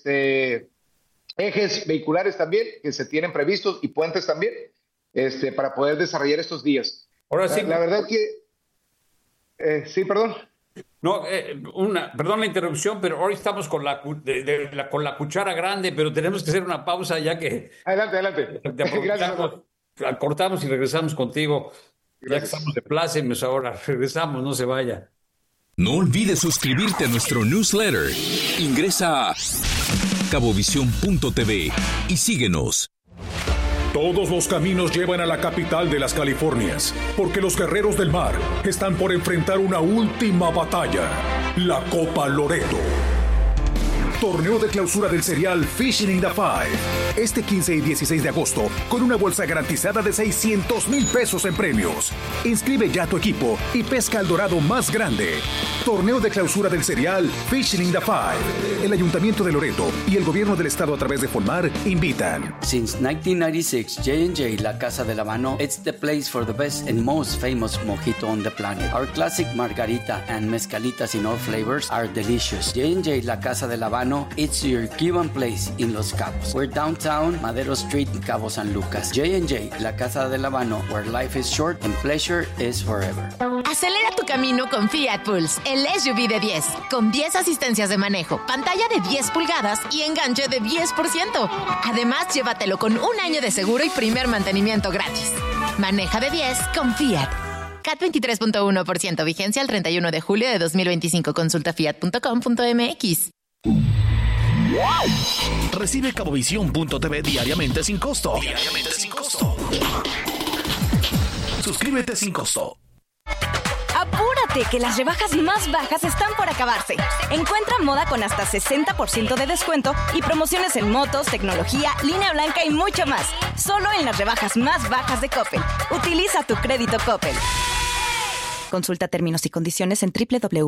[SPEAKER 10] ejes vehiculares también que se tienen previstos y puentes también para poder desarrollar estos días.
[SPEAKER 8] Ahora sí.
[SPEAKER 10] La verdad que... sí, perdón.
[SPEAKER 8] No, perdón la interrupción, pero hoy estamos con la cuchara grande, pero tenemos que hacer una pausa ya que...
[SPEAKER 10] Adelante.
[SPEAKER 8] Gracias. Cortamos y regresamos contigo. Gracias. Ya que estamos de plácemes ahora, regresamos, no se vaya.
[SPEAKER 7] No olvides suscribirte a nuestro newsletter. Ingresa a cabovisión.tv y síguenos.
[SPEAKER 14] Todos los caminos llevan a la capital de las Californias, porque los guerreros del mar están por enfrentar una última batalla, la Copa Loreto. Torneo de clausura del serial Fishing in the Five. Este 15 y 16 de agosto, con una bolsa garantizada de 600,000 pesos en premios. Inscribe ya a tu equipo y pesca al dorado más grande. Torneo de clausura del serial Fishing in the Five. El Ayuntamiento de Loreto y el Gobierno del Estado a través de Fonmar invitan.
[SPEAKER 19] Since 1996, J&J La Casa del Habano, it's the place for the best and most famous mojito on the planet. Our classic margarita and mezcalitas in all flavors are delicious. J&J La Casa del Habano, it's your Cuban place in Los Cabos. We're downtown, Madero Street, Cabo San Lucas. J&J, La Casa del Habano, where life is short and pleasure is forever.
[SPEAKER 20] Acelera tu camino con Fiat Pulse, el SUV de 10, con 10 asistencias de manejo, pantalla de 10 pulgadas y enganche de 10%. Además, llévatelo con un año de seguro y primer mantenimiento gratis. Maneja de 10 con Fiat. CAT 23.1%, vigencia el 31 de julio de 2025. Consulta fiat.com.mx.
[SPEAKER 21] Recibe cabovisión.tv diariamente sin costo. Suscríbete sin costo.
[SPEAKER 22] ¡Apúrate, que las rebajas más bajas están por acabarse! Encuentra moda con hasta 60% de descuento y promociones en motos, tecnología, línea blanca y mucho más. Solo en las rebajas más bajas de Coppel. Utiliza tu crédito Coppel. Consulta términos y condiciones en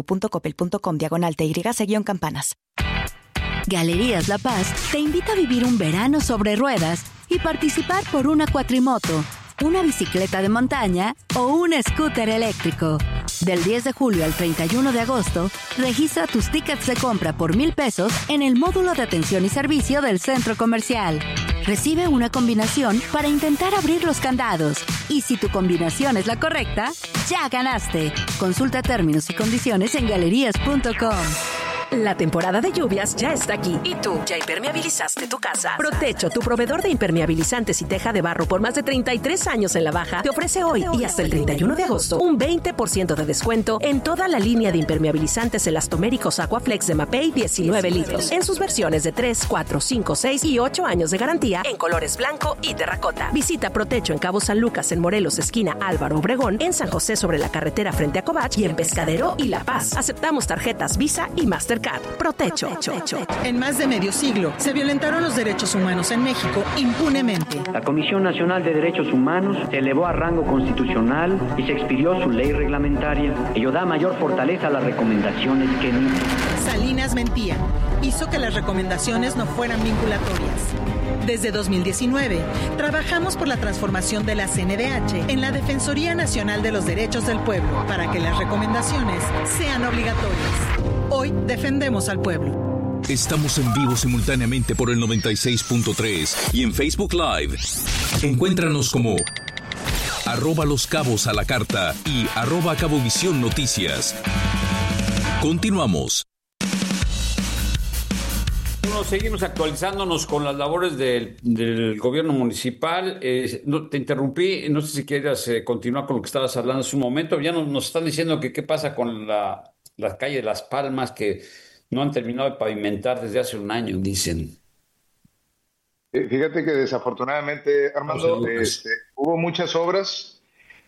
[SPEAKER 22] www.coppel.com/TYC-campanas.
[SPEAKER 23] Galerías La Paz te invita a vivir un verano sobre ruedas y participar por una cuatrimoto, una bicicleta de montaña o un scooter eléctrico. Del 10 de julio al 31 de agosto, registra tus tickets de compra por 1,000 pesos en el módulo de atención y servicio del centro comercial. Recibe una combinación para intentar abrir los candados. Y si tu combinación es la correcta, ¡ya ganaste! Consulta términos y condiciones en galerías.com.
[SPEAKER 24] La temporada de lluvias ya está aquí. ¿Y tú ya impermeabilizaste tu casa? Protecho, tu proveedor de impermeabilizantes y teja de barro por más de 33 años en La Baja, te ofrece hoy y hasta el 31 de agosto un 20% de descuento en toda la línea de impermeabilizantes elastoméricos Aquaflex de Mapei 19 litros. En sus versiones de 3, 4, 5, 6 y 8 años de garantía en colores blanco y terracota. Visita Protecho en Cabo San Lucas, en Morelos, esquina Álvaro Obregón, en San José sobre la carretera frente a Covach y en Pescadero y La Paz. Aceptamos tarjetas Visa y Mastercard. Protecho.
[SPEAKER 25] En más de medio siglo se violentaron los derechos humanos en México impunemente.
[SPEAKER 26] La Comisión Nacional de Derechos Humanos se elevó a rango constitucional y se expidió su ley reglamentaria. Ello da mayor fortaleza a las recomendaciones que emite.
[SPEAKER 25] Salinas mentía. Hizo que las recomendaciones no fueran vinculatorias. Desde 2019, trabajamos por la transformación de la CNDH en la Defensoría Nacional de los Derechos del Pueblo para que las recomendaciones sean obligatorias. Hoy defendemos al pueblo.
[SPEAKER 7] Estamos en vivo simultáneamente por el 96.3 y en Facebook Live. Encuéntranos como @loscabos_a-la-carta y @cabovisión noticias. Continuamos.
[SPEAKER 8] Bueno, seguimos actualizándonos con las labores del gobierno municipal. Te interrumpí, no sé si quieras continuar con lo que estabas hablando hace un momento. Ya nos están diciendo que qué pasa con la calle de Las Palmas, que no han terminado de pavimentar desde hace un año, dicen.
[SPEAKER 10] Fíjate que desafortunadamente, Armando, hubo muchas obras.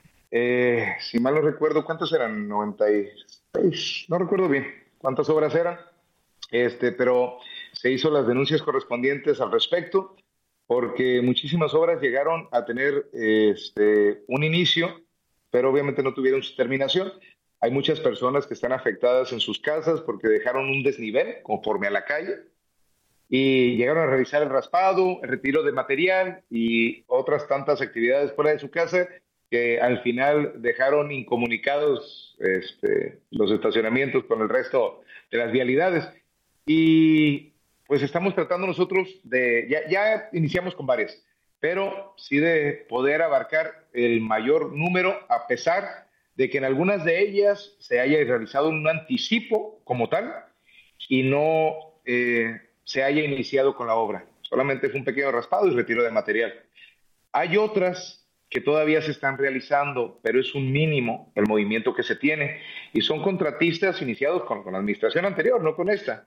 [SPEAKER 10] Si mal no recuerdo, ¿cuántas eran? 96, no recuerdo bien cuántas obras eran. Pero se hizo las denuncias correspondientes al respecto, porque muchísimas obras llegaron a tener un inicio, pero obviamente no tuvieron su terminación. Hay muchas personas que están afectadas en sus casas porque dejaron un desnivel conforme a la calle y llegaron a realizar el raspado, el retiro de material y otras tantas actividades fuera de su casa que al final dejaron incomunicados los estacionamientos con el resto de las vialidades. Y pues estamos tratando nosotros ya iniciamos con varias, pero sí de poder abarcar el mayor número, a pesar de que en algunas de ellas se haya realizado un anticipo como tal y no se haya iniciado con la obra. Solamente fue un pequeño raspado y retiro de material. Hay otras que todavía se están realizando, pero es un mínimo el movimiento que se tiene, y son contratistas iniciados con la administración anterior, no con esta.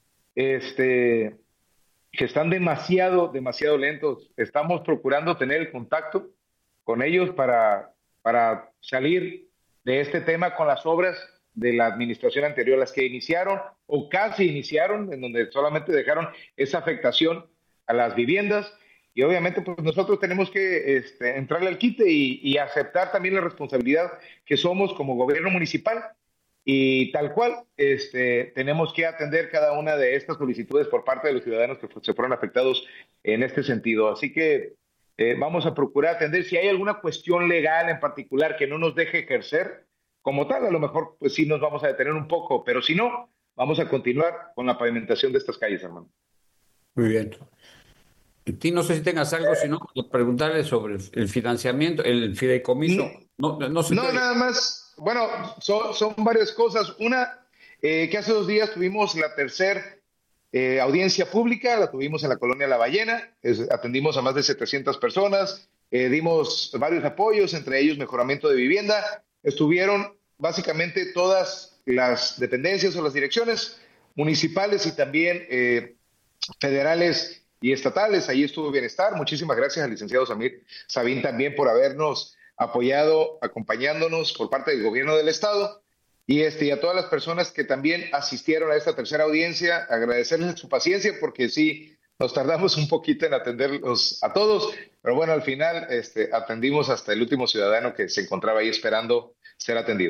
[SPEAKER 10] Que están demasiado lentos. Estamos procurando tener el contacto con ellos para salir de este tema con las obras de la administración anterior, las que iniciaron o casi iniciaron, en donde solamente dejaron esa afectación a las viviendas. Y obviamente pues nosotros tenemos que entrarle al quite y aceptar también la responsabilidad que somos como gobierno municipal. Y tal cual, tenemos que atender cada una de estas solicitudes por parte de los ciudadanos que se fueron afectados en este sentido. Así que vamos a procurar atender. Si hay alguna cuestión legal en particular que no nos deje ejercer como tal, a lo mejor pues sí nos vamos a detener un poco, pero si no, vamos a continuar con la pavimentación de estas calles, hermano.
[SPEAKER 8] Muy bien. Ti no sé si tengas algo, sino preguntarle sobre el financiamiento, el fideicomiso. No,
[SPEAKER 10] nada más. Bueno, son varias cosas. Una, que hace 2 días tuvimos la tercera audiencia pública, la tuvimos en la colonia La Ballena, atendimos a más de 700 personas, dimos varios apoyos, entre ellos mejoramiento de vivienda. Estuvieron básicamente todas las dependencias o las direcciones municipales y también federales y estatales. Ahí estuvo Bienestar. Muchísimas gracias al licenciado Sabín también por habernos apoyado, acompañándonos por parte del gobierno del estado, y a todas las personas que también asistieron a esta tercera audiencia, agradecerles su paciencia, porque sí, nos tardamos un poquito en atenderlos a todos, pero bueno, al final atendimos hasta el último ciudadano que se encontraba ahí esperando ser atendido.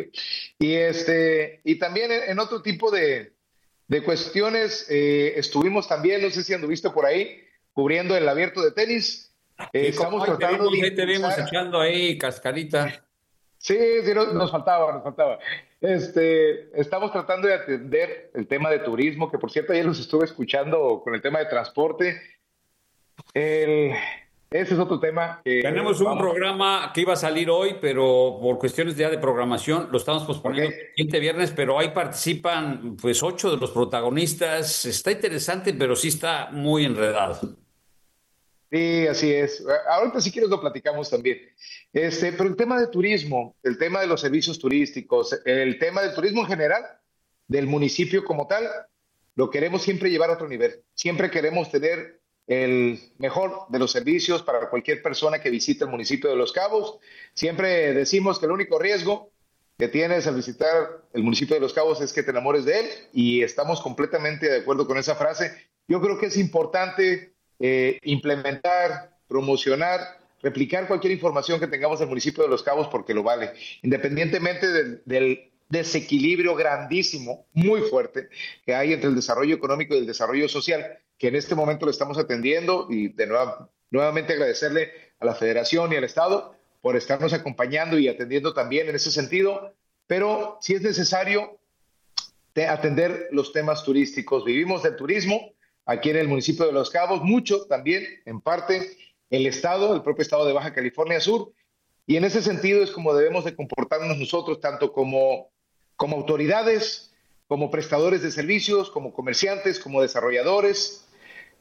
[SPEAKER 10] Y también en otro tipo de cuestiones, estuvimos también, no sé si anduviste por ahí, cubriendo el abierto de tenis. Estamos tratando de
[SPEAKER 8] te vimos echando ahí cascarita.
[SPEAKER 10] Sí, nos faltaba. Estamos tratando de atender el tema de turismo, que por cierto ayer los estuve escuchando con el tema de transporte. Ese es otro tema.
[SPEAKER 8] Tenemos un programa que iba a salir hoy, pero por cuestiones ya de programación lo estamos posponiendo el siguiente viernes, pero ahí participan pues 8 de los protagonistas. Está interesante, pero sí está muy enredado.
[SPEAKER 10] Sí, así es. Ahorita si quieres lo platicamos también. Pero el tema de turismo, el tema de los servicios turísticos, el tema del turismo en general, del municipio como tal, lo queremos siempre llevar a otro nivel. Siempre queremos tener el mejor de los servicios para cualquier persona que visite el municipio de Los Cabos. Siempre decimos que el único riesgo que tienes al visitar el municipio de Los Cabos es que te enamores de él, y estamos completamente de acuerdo con esa frase. Yo creo que es importante implementar, promocionar, replicar cualquier información que tengamos del municipio de Los Cabos, porque lo vale, independientemente del desequilibrio grandísimo, muy fuerte, que hay entre el desarrollo económico y el desarrollo social, que en este momento lo estamos atendiendo, y nuevamente agradecerle a la Federación y al Estado por estarnos acompañando y atendiendo también en ese sentido, pero sí es necesario atender los temas turísticos. Vivimos del turismo aquí en el municipio de Los Cabos, mucho también, en parte, el propio estado de Baja California Sur, y en ese sentido es como debemos de comportarnos nosotros, tanto como autoridades, como prestadores de servicios, como comerciantes, como desarrolladores,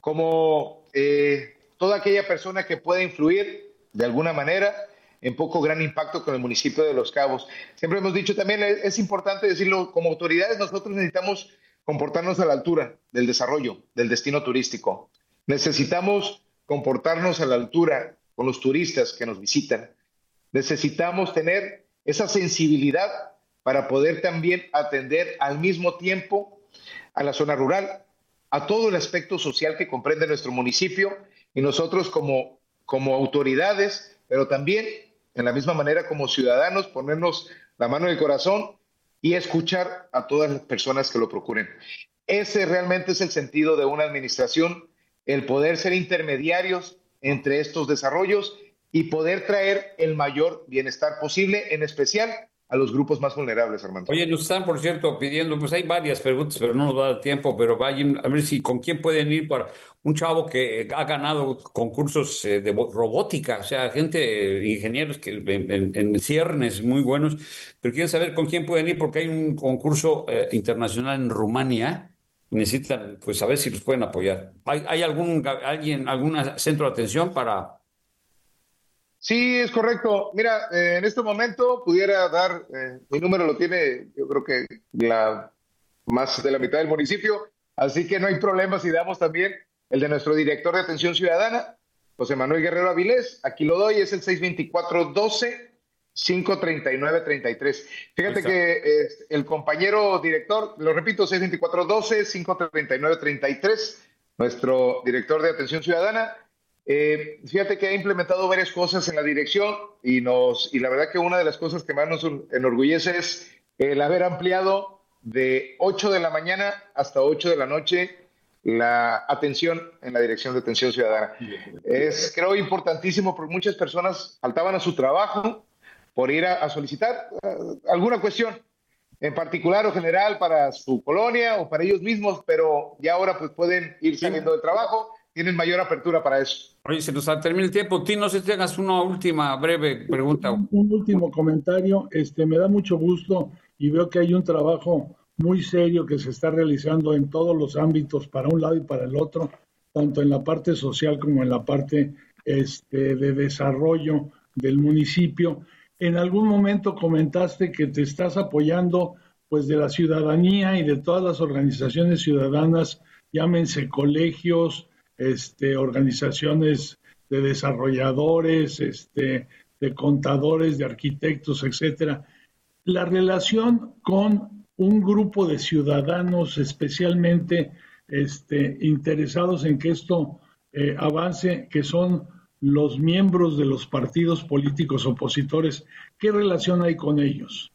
[SPEAKER 10] como toda aquella persona que pueda influir de alguna manera en poco gran impacto con el municipio de Los Cabos. Siempre hemos dicho también, es importante decirlo, como autoridades nosotros necesitamos comportarnos a la altura del desarrollo, del destino turístico. Necesitamos comportarnos a la altura con los turistas que nos visitan. Necesitamos tener esa sensibilidad para poder también atender al mismo tiempo a la zona rural, a todo el aspecto social que comprende nuestro municipio, y nosotros como autoridades, pero también en la misma manera como ciudadanos, ponernos la mano en el corazón y escuchar a todas las personas que lo procuren. Ese realmente es el sentido de una administración, el poder ser intermediarios entre estos desarrollos y poder traer el mayor bienestar posible, en especial a los grupos más vulnerables, Armando.
[SPEAKER 8] Oye, nos están, por cierto, pidiendo, pues hay varias preguntas, pero no nos va a dar tiempo, pero vayan a ver si con quién pueden ir para un chavo que ha ganado concursos de robótica, o sea, gente, ingenieros que en ciernes muy buenos, pero quieren saber con quién pueden ir porque hay un concurso internacional en Rumania. Necesitan, pues, saber si los pueden apoyar. ¿Hay algún centro de atención para...?
[SPEAKER 10] Sí, es correcto. Mira, en este momento pudiera dar, mi número lo tiene, yo creo que más de la mitad del municipio, así que no hay problema si damos también el de nuestro director de Atención Ciudadana, José Manuel Guerrero Avilés. Aquí lo doy, es el 624-12-539-33. Fíjate que el compañero director, lo repito, 624-12-539-33, nuestro director de Atención Ciudadana. Fíjate que ha implementado varias cosas en la dirección y la verdad que una de las cosas que más nos enorgullece es el haber ampliado de 8 de la mañana hasta 8 de la noche la atención en la Dirección de Atención Ciudadana. Es, creo, importantísimo porque muchas personas faltaban a su trabajo por ir a solicitar alguna cuestión en particular o general para su colonia o para ellos mismos, pero ya ahora pues pueden ir saliendo del trabajo, tienen mayor apertura para eso.
[SPEAKER 8] Oye, se nos termina el tiempo. Ti, no sé si tengas una última breve pregunta.
[SPEAKER 9] Un último comentario. Me da mucho gusto y veo que hay un trabajo muy serio que se está realizando en todos los ámbitos, para un lado y para el otro, tanto en la parte social como en la parte de desarrollo del municipio. En algún momento comentaste que te estás apoyando pues de la ciudadanía y de todas las organizaciones ciudadanas, llámense colegios, organizaciones de desarrolladores, de contadores, de arquitectos, etcétera. La relación con un grupo de ciudadanos especialmente interesados en que esto avance, que son los miembros de los partidos políticos opositores, ¿qué relación hay con ellos?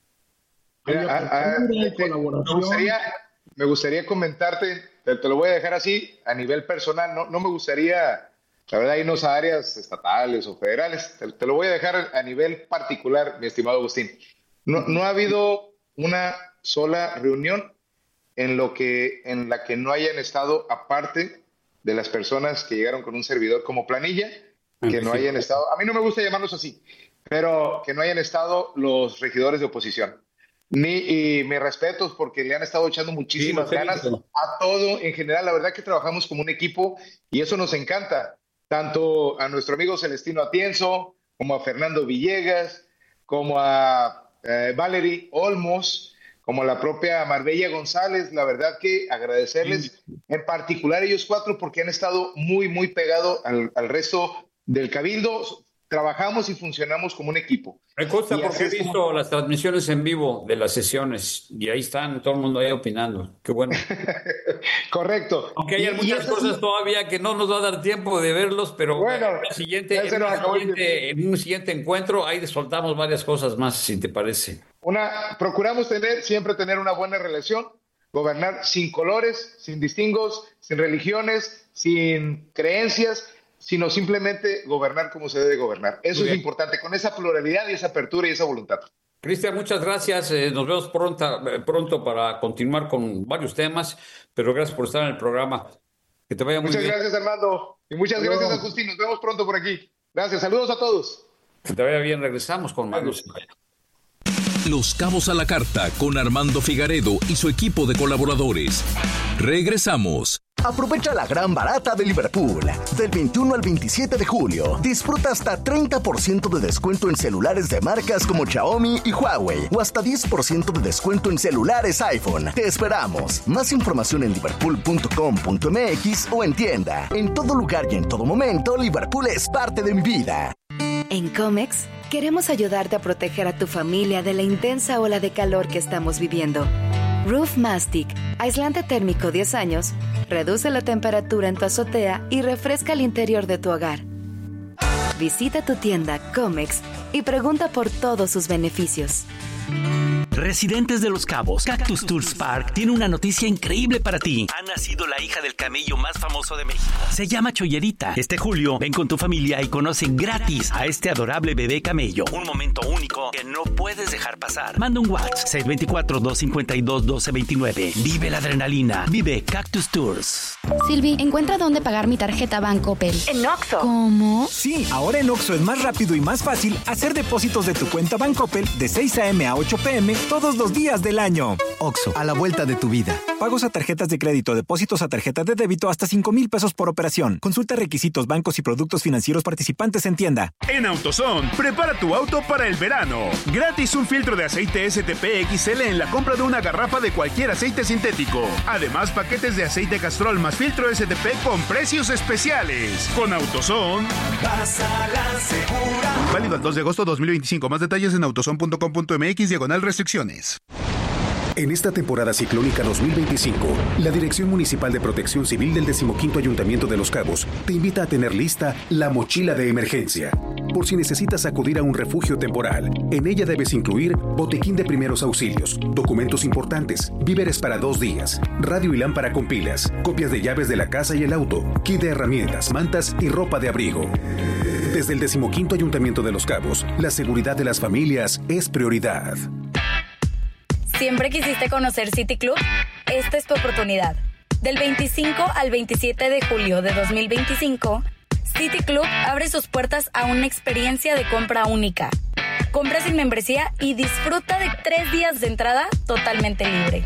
[SPEAKER 10] ¿Hay colaboración? Me gustaría comentarte, te lo voy a dejar así, a nivel personal, no me gustaría, la verdad, irnos a áreas estatales o federales, te lo voy a dejar a nivel particular, mi estimado Agustín. No ha habido una sola reunión en la que no hayan estado, aparte de las personas que llegaron con un servidor como planilla, que no hayan estado, a mí no me gusta llamarlos así, pero que no hayan estado los regidores de oposición. Y mis respetos porque le han estado echando muchísimas ganas a todo en general. La verdad que trabajamos como un equipo y eso nos encanta, tanto a nuestro amigo Celestino Atienzo, como a Fernando Villegas, como a Valerie Olmos, como a la propia Marbella González. La verdad que agradecerles en particular ellos cuatro porque han estado muy, muy pegados al resto del cabildo. Trabajamos y funcionamos como un equipo.
[SPEAKER 8] Me consta porque he visto las transmisiones en vivo de las sesiones y ahí están todo el mundo ahí opinando. Qué bueno.
[SPEAKER 10] Correcto.
[SPEAKER 8] Aunque hay muchas cosas todavía que no nos va a dar tiempo de verlos, pero bueno, en un siguiente encuentro ahí soltamos varias cosas más, si te parece.
[SPEAKER 10] Procuramos siempre tener una buena relación, gobernar sin colores, sin distingos, sin religiones, sin creencias, sino simplemente gobernar como se debe gobernar. Eso es importante, con esa pluralidad y esa apertura y esa voluntad.
[SPEAKER 8] Cristian, muchas gracias. Nos vemos pronto para continuar con varios temas, pero gracias por estar en el programa. Que te vaya muy bien.
[SPEAKER 10] Muchas gracias, Armando. Y muchas gracias, Agustín. Nos vemos pronto por aquí. Gracias. Saludos a todos.
[SPEAKER 8] Que te vaya bien. Regresamos con más.
[SPEAKER 7] Los Cabos a la Carta con Armando Figaredo y su equipo de colaboradores. Regresamos.
[SPEAKER 1] Aprovecha la gran barata de Liverpool. Del 21 al 27 de julio, disfruta hasta 30% de descuento en celulares de marcas como Xiaomi y Huawei o hasta 10% de descuento en celulares iPhone. Te esperamos. Más información en liverpool.com.mx o en tienda. En todo lugar y en todo momento, Liverpool es parte de mi vida.
[SPEAKER 23] En Comex, queremos ayudarte a proteger a tu familia de la intensa ola de calor que estamos viviendo. Roof Mastic, aislante térmico 10 años, reduce la temperatura en tu azotea y refresca el interior de tu hogar. Visita tu tienda Comex y pregunta por todos sus beneficios.
[SPEAKER 21] Residentes de Los Cabos, Cactus Tours Park tiene una noticia increíble para ti. Ha nacido la hija del camello más famoso de México. Se llama Chollerita. Este julio, ven con tu familia y conoce gratis a este adorable bebé camello. Un momento único que no puedes dejar pasar. Manda un WhatsApp 624-252-1229. Vive la adrenalina. Vive Cactus Tours.
[SPEAKER 2] Silvi, encuentra dónde pagar mi tarjeta Banco Coppel.
[SPEAKER 22] En Oxxo.
[SPEAKER 2] ¿Cómo?
[SPEAKER 3] Sí, ahora en Oxxo es más rápido y más fácil hacer depósitos de tu cuenta Banco Coppel de 6 a.m. a 8 p.m. todos los días del año. Oxxo, a la vuelta de tu vida. Pagos a tarjetas de crédito, depósitos a tarjetas de débito hasta 5,000 pesos por operación. Consulta requisitos, bancos y productos financieros participantes en tienda.
[SPEAKER 4] En AutoZone, prepara tu auto para el verano. Gratis un filtro de aceite STP XL en la compra de una garrafa de cualquier aceite sintético. Además, paquetes de aceite Castrol más filtro STP con precios especiales. Con AutoZone,
[SPEAKER 5] vas a la segura.
[SPEAKER 4] Válido el 2 de agosto 2025. Más detalles en autozone.com.mx/restricciones.
[SPEAKER 6] En esta temporada ciclónica 2025, la Dirección Municipal de Protección Civil del 15º Ayuntamiento de Los Cabos te invita a tener lista la mochila de emergencia. Por si necesitas acudir a un refugio temporal, en ella debes incluir botiquín de primeros auxilios, documentos importantes, víveres para 2 días, radio y lámpara con pilas, copias de llaves de la casa y el auto, kit de herramientas, mantas y ropa de abrigo. Desde el 15º Ayuntamiento de Los Cabos, la seguridad de las familias es prioridad.
[SPEAKER 22] ¿Siempre quisiste conocer City Club? Esta es tu oportunidad. Del 25 al 27 de julio de 2025, City Club abre sus puertas a una experiencia de compra única. Compra sin membresía y disfruta de 3 días de entrada totalmente libre.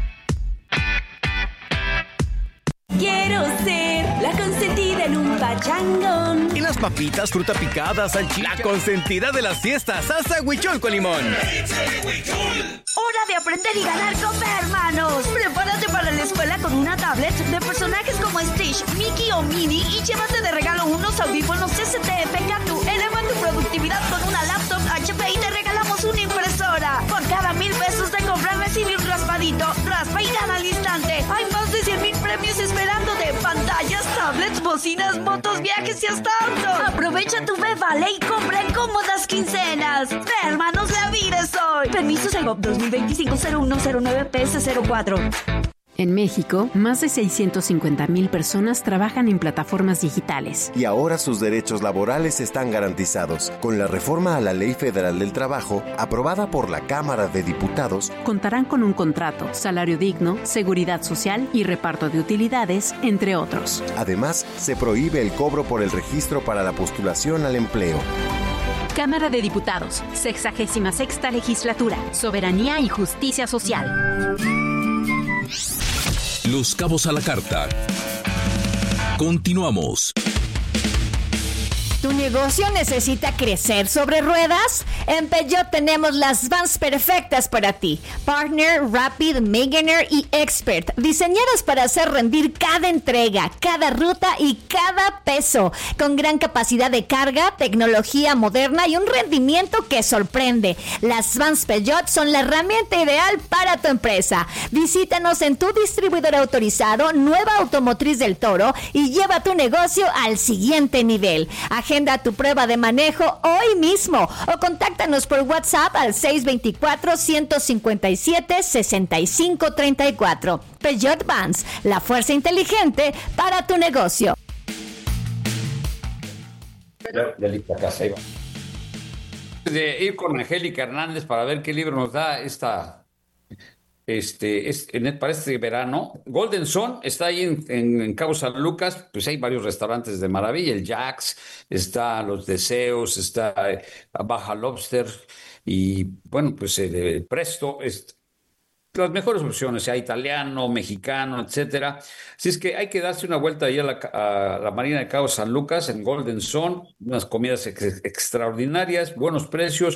[SPEAKER 27] Quiero ser la consentida en un pachangón.
[SPEAKER 28] Y las papitas, fruta picada, salchicha. La consentida de las fiestas, salsa huichol con limón.
[SPEAKER 27] Hora de aprender y ganar con hermanos. Prepárate para la escuela con una tablet de personajes como Stitch, Mickey o Minnie y llévate de regalo unos audífonos STFK2. Eleva tu productividad con una laptop HP y te regalamos una impresora. Por cada 1,000 pesos de compra recibir un raspadito. Raspa y gana al instante. Hay más de 100,000 premios esperándote. Pantallas, tablets, bocinas, motos, viajes y hasta autos. Aprovecha tu Vale y compra en cómodas quincenas. Hermanos, la vida es hoy. Permiso Segov 2025-0109-PS04.
[SPEAKER 29] En México, más de 650,000 personas trabajan en plataformas digitales.
[SPEAKER 30] Y ahora sus derechos laborales están garantizados. Con la reforma a la Ley Federal del Trabajo, aprobada por la Cámara de Diputados,
[SPEAKER 29] contarán con un contrato, salario digno, seguridad social y reparto de utilidades, entre otros.
[SPEAKER 30] Además, se prohíbe el cobro por el registro para la postulación al empleo.
[SPEAKER 29] Cámara de Diputados, 66ª Legislatura, Soberanía y Justicia Social.
[SPEAKER 7] Los Cabos a la Carta. Continuamos.
[SPEAKER 31] ¿Tu negocio necesita crecer sobre ruedas? En Peugeot tenemos las vans perfectas para ti. Partner, Rapid, Maganer y Expert. Diseñadas para hacer rendir cada entrega, cada ruta y cada peso. Con gran capacidad de carga, tecnología moderna y un rendimiento que sorprende. Las vans Peugeot son la herramienta ideal para tu empresa. Visítanos en tu distribuidor autorizado, Nueva Automotriz del Toro, y lleva tu negocio al siguiente nivel. Agenda tu prueba de manejo hoy mismo o contáctanos por WhatsApp al 624-157-6534. Peugeot Vans, la fuerza inteligente para tu negocio.
[SPEAKER 8] De ir con Angélica Hernández para ver qué libro nos da para este verano. Golden Sun está ahí en Cabo San Lucas, pues hay varios restaurantes de maravilla, el Jack's, está Los Deseos, está Baja Lobster y bueno, pues Presto. las mejores opciones, sea italiano, mexicano, etcétera. Así es que hay que darse una vuelta ahí a la Marina de Cabo San Lucas en Golden Zone, unas comidas extraordinarias, buenos precios,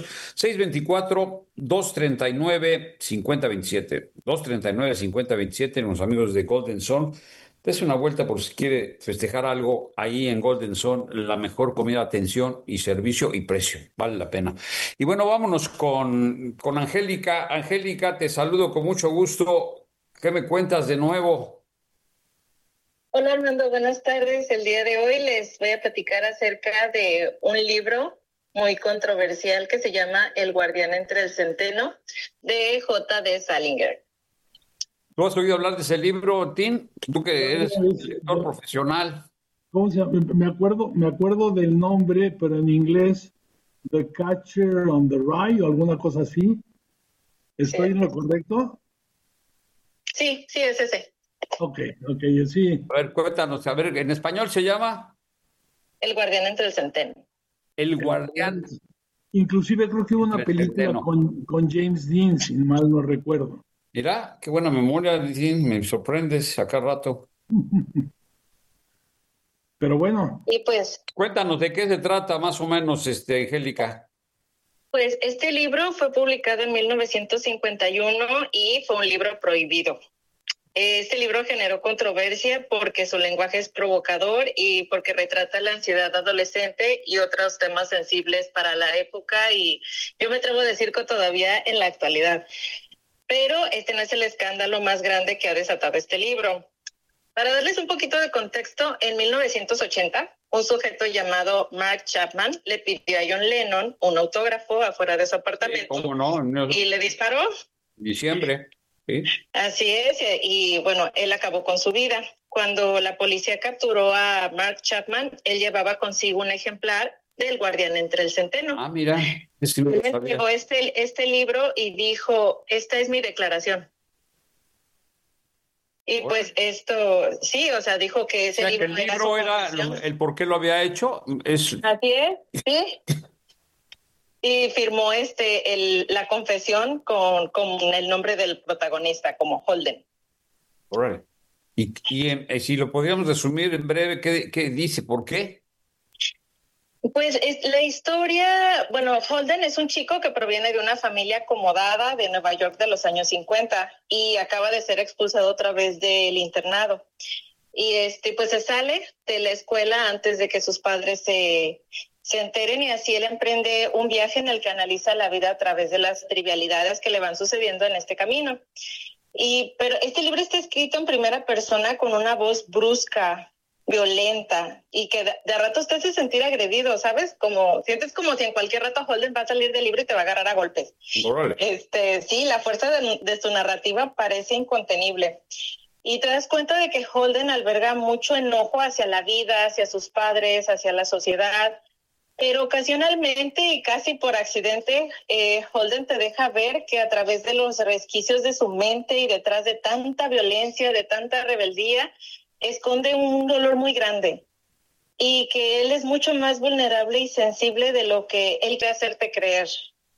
[SPEAKER 8] 624-239-5027, 239-5027, los amigos de Golden Zone. Dese una vuelta por si quiere festejar algo ahí en Golden Zone, la mejor comida, atención y servicio y precio. Vale la pena. Y bueno, vámonos con Angélica. Angélica, te saludo con mucho gusto. ¿Qué me cuentas de nuevo?
[SPEAKER 11] Hola Armando, buenas tardes. El día de hoy les voy a platicar acerca de un libro muy controversial que se llama El guardián entre el centeno, de J.D. Salinger.
[SPEAKER 8] ¿Tú has oído hablar de ese libro, Tim? Tú que eres lector profesional.
[SPEAKER 9] ¿Cómo se llama? Me acuerdo del nombre, pero en inglés, The Catcher on the Rye o alguna cosa así. ¿Estoy en lo correcto?
[SPEAKER 11] Sí, es ese.
[SPEAKER 9] Ok, sí.
[SPEAKER 8] A ver, cuéntanos, a ver, ¿en español se llama?
[SPEAKER 11] El guardián entre el centeno.
[SPEAKER 8] El guardián.
[SPEAKER 9] Inclusive creo que hubo una película con James Dean, si mal no recuerdo.
[SPEAKER 8] Mira, qué buena memoria, me sorprendes acá rato.
[SPEAKER 9] Pero bueno.
[SPEAKER 11] Y pues.
[SPEAKER 8] Cuéntanos de qué se trata más o menos, Angélica.
[SPEAKER 11] Pues este libro fue publicado en 1951 y fue un libro prohibido. Este libro generó controversia porque su lenguaje es provocador y porque retrata la ansiedad adolescente y otros temas sensibles para la época y yo me atrevo a decir que todavía en la actualidad. Pero este no es el escándalo más grande que ha desatado este libro. Para darles un poquito de contexto, en 1980, un sujeto llamado Mark Chapman le pidió a John Lennon un autógrafo afuera de su apartamento.
[SPEAKER 8] ¿Cómo no?
[SPEAKER 11] Y le disparó.
[SPEAKER 8] Diciembre. Sí.
[SPEAKER 11] Así es, y bueno, él acabó con su vida. Cuando la policía capturó a Mark Chapman, él llevaba consigo un ejemplar del guardián entre el centeno.
[SPEAKER 8] Ah, mira.
[SPEAKER 11] Él entregó este libro y dijo, esta es mi declaración. Y pues esto, sí, o sea, dijo que ese libro,
[SPEAKER 8] que el libro era el por qué lo había hecho.
[SPEAKER 11] Así es, sí. Y firmó la confesión con el nombre del protagonista, como Holden.
[SPEAKER 8] Right. Y si lo podríamos resumir en breve, ¿qué dice? ¿Por qué?
[SPEAKER 11] Pues la historia, bueno, Holden es un chico que proviene de una familia acomodada de Nueva York de los años 50 y acaba de ser expulsado otra vez del internado. Y pues se sale de la escuela antes de que sus padres se enteren y así él emprende un viaje en el que analiza la vida a través de las trivialidades que le van sucediendo en este camino. Pero este libro está escrito en primera persona con una voz brusca, violenta y que de ratos te hace sentir agredido, ¿sabes? Sientes como si en cualquier rato Holden va a salir del libro y te va a agarrar a golpes. Sí, la fuerza de su narrativa parece incontenible. Y te das cuenta de que Holden alberga mucho enojo hacia la vida, hacia sus padres, hacia la sociedad, pero ocasionalmente y casi por accidente, Holden te deja ver que a través de los resquicios de su mente y detrás de tanta violencia, de tanta rebeldía, esconde un dolor muy grande y que él es mucho más vulnerable y sensible de lo que él quiere hacerte creer.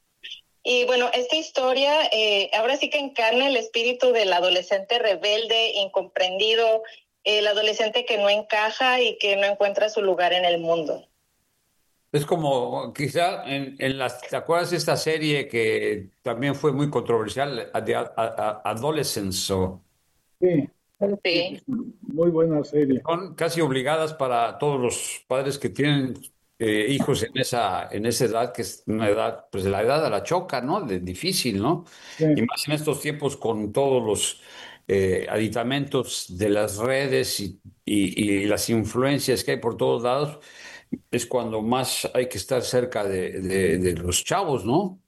[SPEAKER 11] Y bueno, esta historia ahora sí que encarna el espíritu del adolescente rebelde, incomprendido, el adolescente que no encaja y que no encuentra su lugar en el mundo.
[SPEAKER 8] Es como quizá ¿te acuerdas de esta serie que también fue muy controversial, Adolescence?
[SPEAKER 9] Sí. Sí, muy buena serie.
[SPEAKER 8] Son casi obligadas para todos los padres que tienen hijos en esa edad, que es una edad, pues la edad de la choca, ¿no? Difícil, ¿no? Sí. Y más en estos tiempos con todos los aditamentos de las redes y las influencias que hay por todos lados, es cuando más hay que estar cerca de los chavos, ¿no?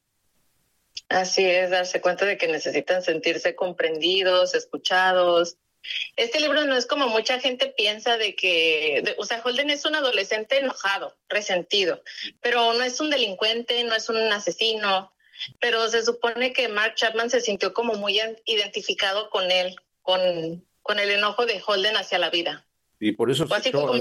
[SPEAKER 11] Así es, darse cuenta de que necesitan sentirse comprendidos, escuchados. Este libro no es como mucha gente piensa o sea, Holden es un adolescente enojado, resentido, pero no es un delincuente, no es un asesino, pero se supone que Mark Chapman se sintió como muy identificado con él, con el enojo de Holden hacia la vida.
[SPEAKER 8] Y por eso,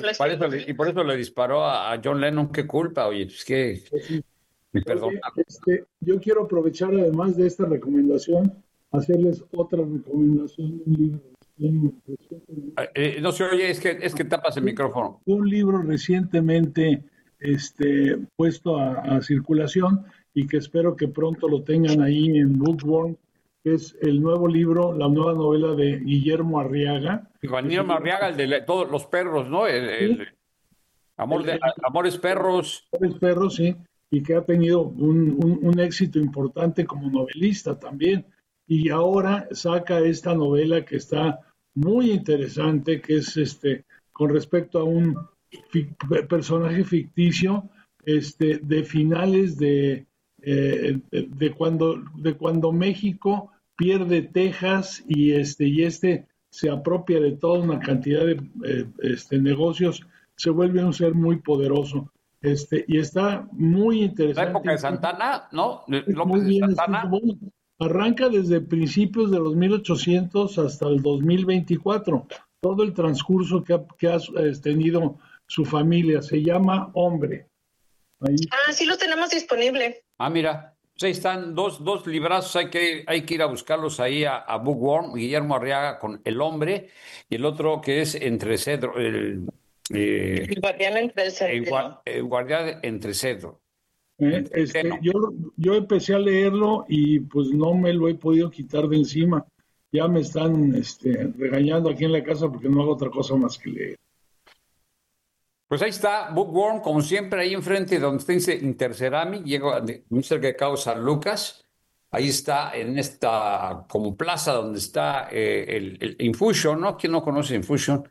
[SPEAKER 8] le disparó a John Lennon. ¿Qué culpa? Oye, es que... Perdón.
[SPEAKER 9] Yo quiero aprovechar además de esta recomendación hacerles otra recomendación de un libro.
[SPEAKER 8] No se oye, es que tapas el micrófono.
[SPEAKER 9] Un libro recientemente puesto a circulación y que espero que pronto lo tengan ahí en Bookworm, que es el nuevo libro, la nueva novela de Guillermo Arriaga.
[SPEAKER 8] Guillermo Arriaga, el de todos los perros, ¿no? Amores Perros.
[SPEAKER 9] Amores Perros, sí, y que ha tenido un éxito importante como novelista también. Y ahora saca esta novela que está muy interesante, que es con respecto a un personaje ficticio de finales de cuando México pierde Texas y se apropia de toda una cantidad de negocios, se vuelve un ser muy poderoso. Y está muy interesante.
[SPEAKER 8] La época de Santana, ¿no?
[SPEAKER 9] López de Santana. Arranca desde principios de los 1800 hasta el 2024. Todo el transcurso que ha tenido su familia. Se llama Hombre.
[SPEAKER 11] Ahí. Sí lo tenemos disponible.
[SPEAKER 8] Mira. Pues ahí están dos librazos. Hay que ir a buscarlos ahí a Bookworm. Guillermo Arriaga con El Hombre. Y el otro que es Entre Cedro. El
[SPEAKER 11] Guardián entre Cedro.
[SPEAKER 8] El Guardián entre Cedro.
[SPEAKER 9] Yo empecé a leerlo y pues no me lo he podido quitar de encima. Ya me están regañando aquí en la casa porque no hago otra cosa más que leer.
[SPEAKER 8] Pues ahí está, Bookworm, como siempre, ahí enfrente donde está Interceramic, llega muy cerca de Cabo San Lucas. Ahí está, en esta como plaza donde está el Infusion, ¿no? ¿Quién no conoce Infusion?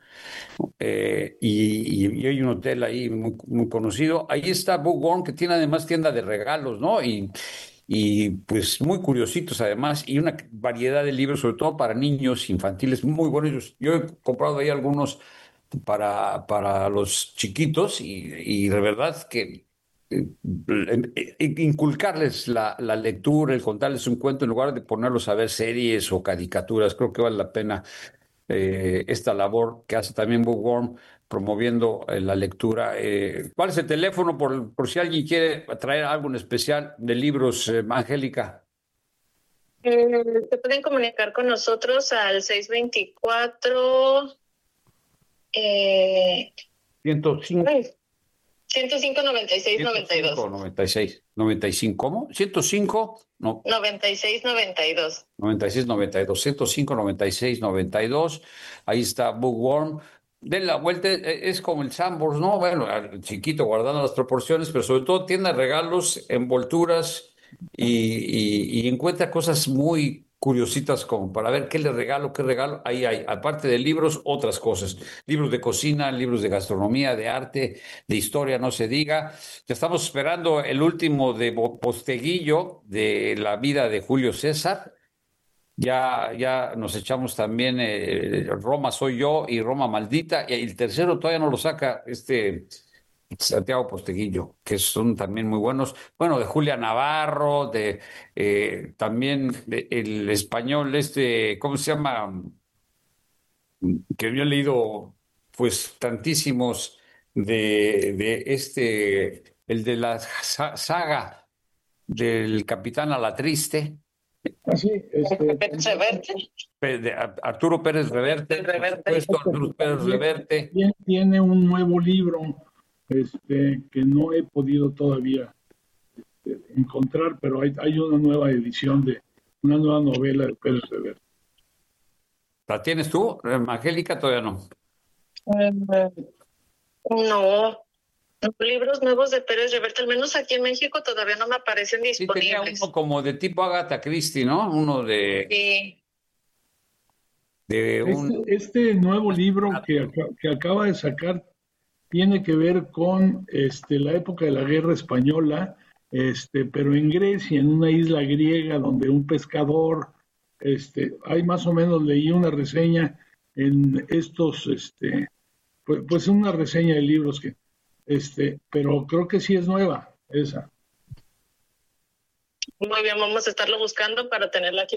[SPEAKER 8] Y hay un hotel ahí muy, muy conocido. Ahí está Bookworm, que tiene además tienda de regalos, ¿no? Y pues muy curiositos además, y una variedad de libros, sobre todo para niños infantiles, muy buenos. Yo he comprado ahí algunos para los chiquitos y de verdad que inculcarles la lectura, el contarles un cuento en lugar de ponerlos a ver series o caricaturas. Creo que vale la pena esta labor que hace también Bookworm promoviendo la lectura. ¿Cuál es el teléfono por si alguien quiere traer algo en especial de libros, Angélica?
[SPEAKER 11] Se pueden comunicar con nosotros al 624 105 96 92.
[SPEAKER 8] 95, ¿cómo? 105, no.
[SPEAKER 11] 96 92.
[SPEAKER 8] 96 92, 105 96 92. Ahí está Bookworm. Den la vuelta, es como el Sambors, ¿no? Bueno, chiquito, guardando las proporciones, pero sobre todo tiene regalos, envolturas y encuentra cosas muy curiositas como para ver qué regalo. Ahí hay, aparte de libros, otras cosas. Libros de cocina, libros de gastronomía, de arte, de historia, no se diga. Ya estamos esperando el último de Posteguillo, de la vida de Julio César. Ya nos echamos también Roma soy yo y Roma maldita. Y el tercero todavía no lo saca Santiago Posteguillo, que son también muy buenos. Bueno, de Julia Navarro, también el español ¿cómo se llama? Que había leído pues tantísimos el de la saga del Capitán a la Triste. Arturo Pérez Reverte. Arturo Pérez Reverte.
[SPEAKER 9] Tiene un nuevo libro que no he podido todavía encontrar, pero hay una nueva edición de una nueva novela de Pérez Reverte.
[SPEAKER 8] ¿La tienes tú, Angélica? Todavía no.
[SPEAKER 11] No. Libros nuevos de Pérez Reverte, al menos aquí en México, todavía no me aparecen disponibles.
[SPEAKER 8] Sí, tenía uno como de tipo Agatha Christie, ¿no? Uno de...
[SPEAKER 11] Sí.
[SPEAKER 9] Este nuevo libro que acaba de sacar tiene que ver con la época de la Guerra Española, pero en Grecia, en una isla griega donde un pescador, hay más o menos, leí una reseña en estos, pues una reseña de libros que, pero creo que sí es nueva esa.
[SPEAKER 11] Muy bien, vamos a estarlo buscando para tenerla aquí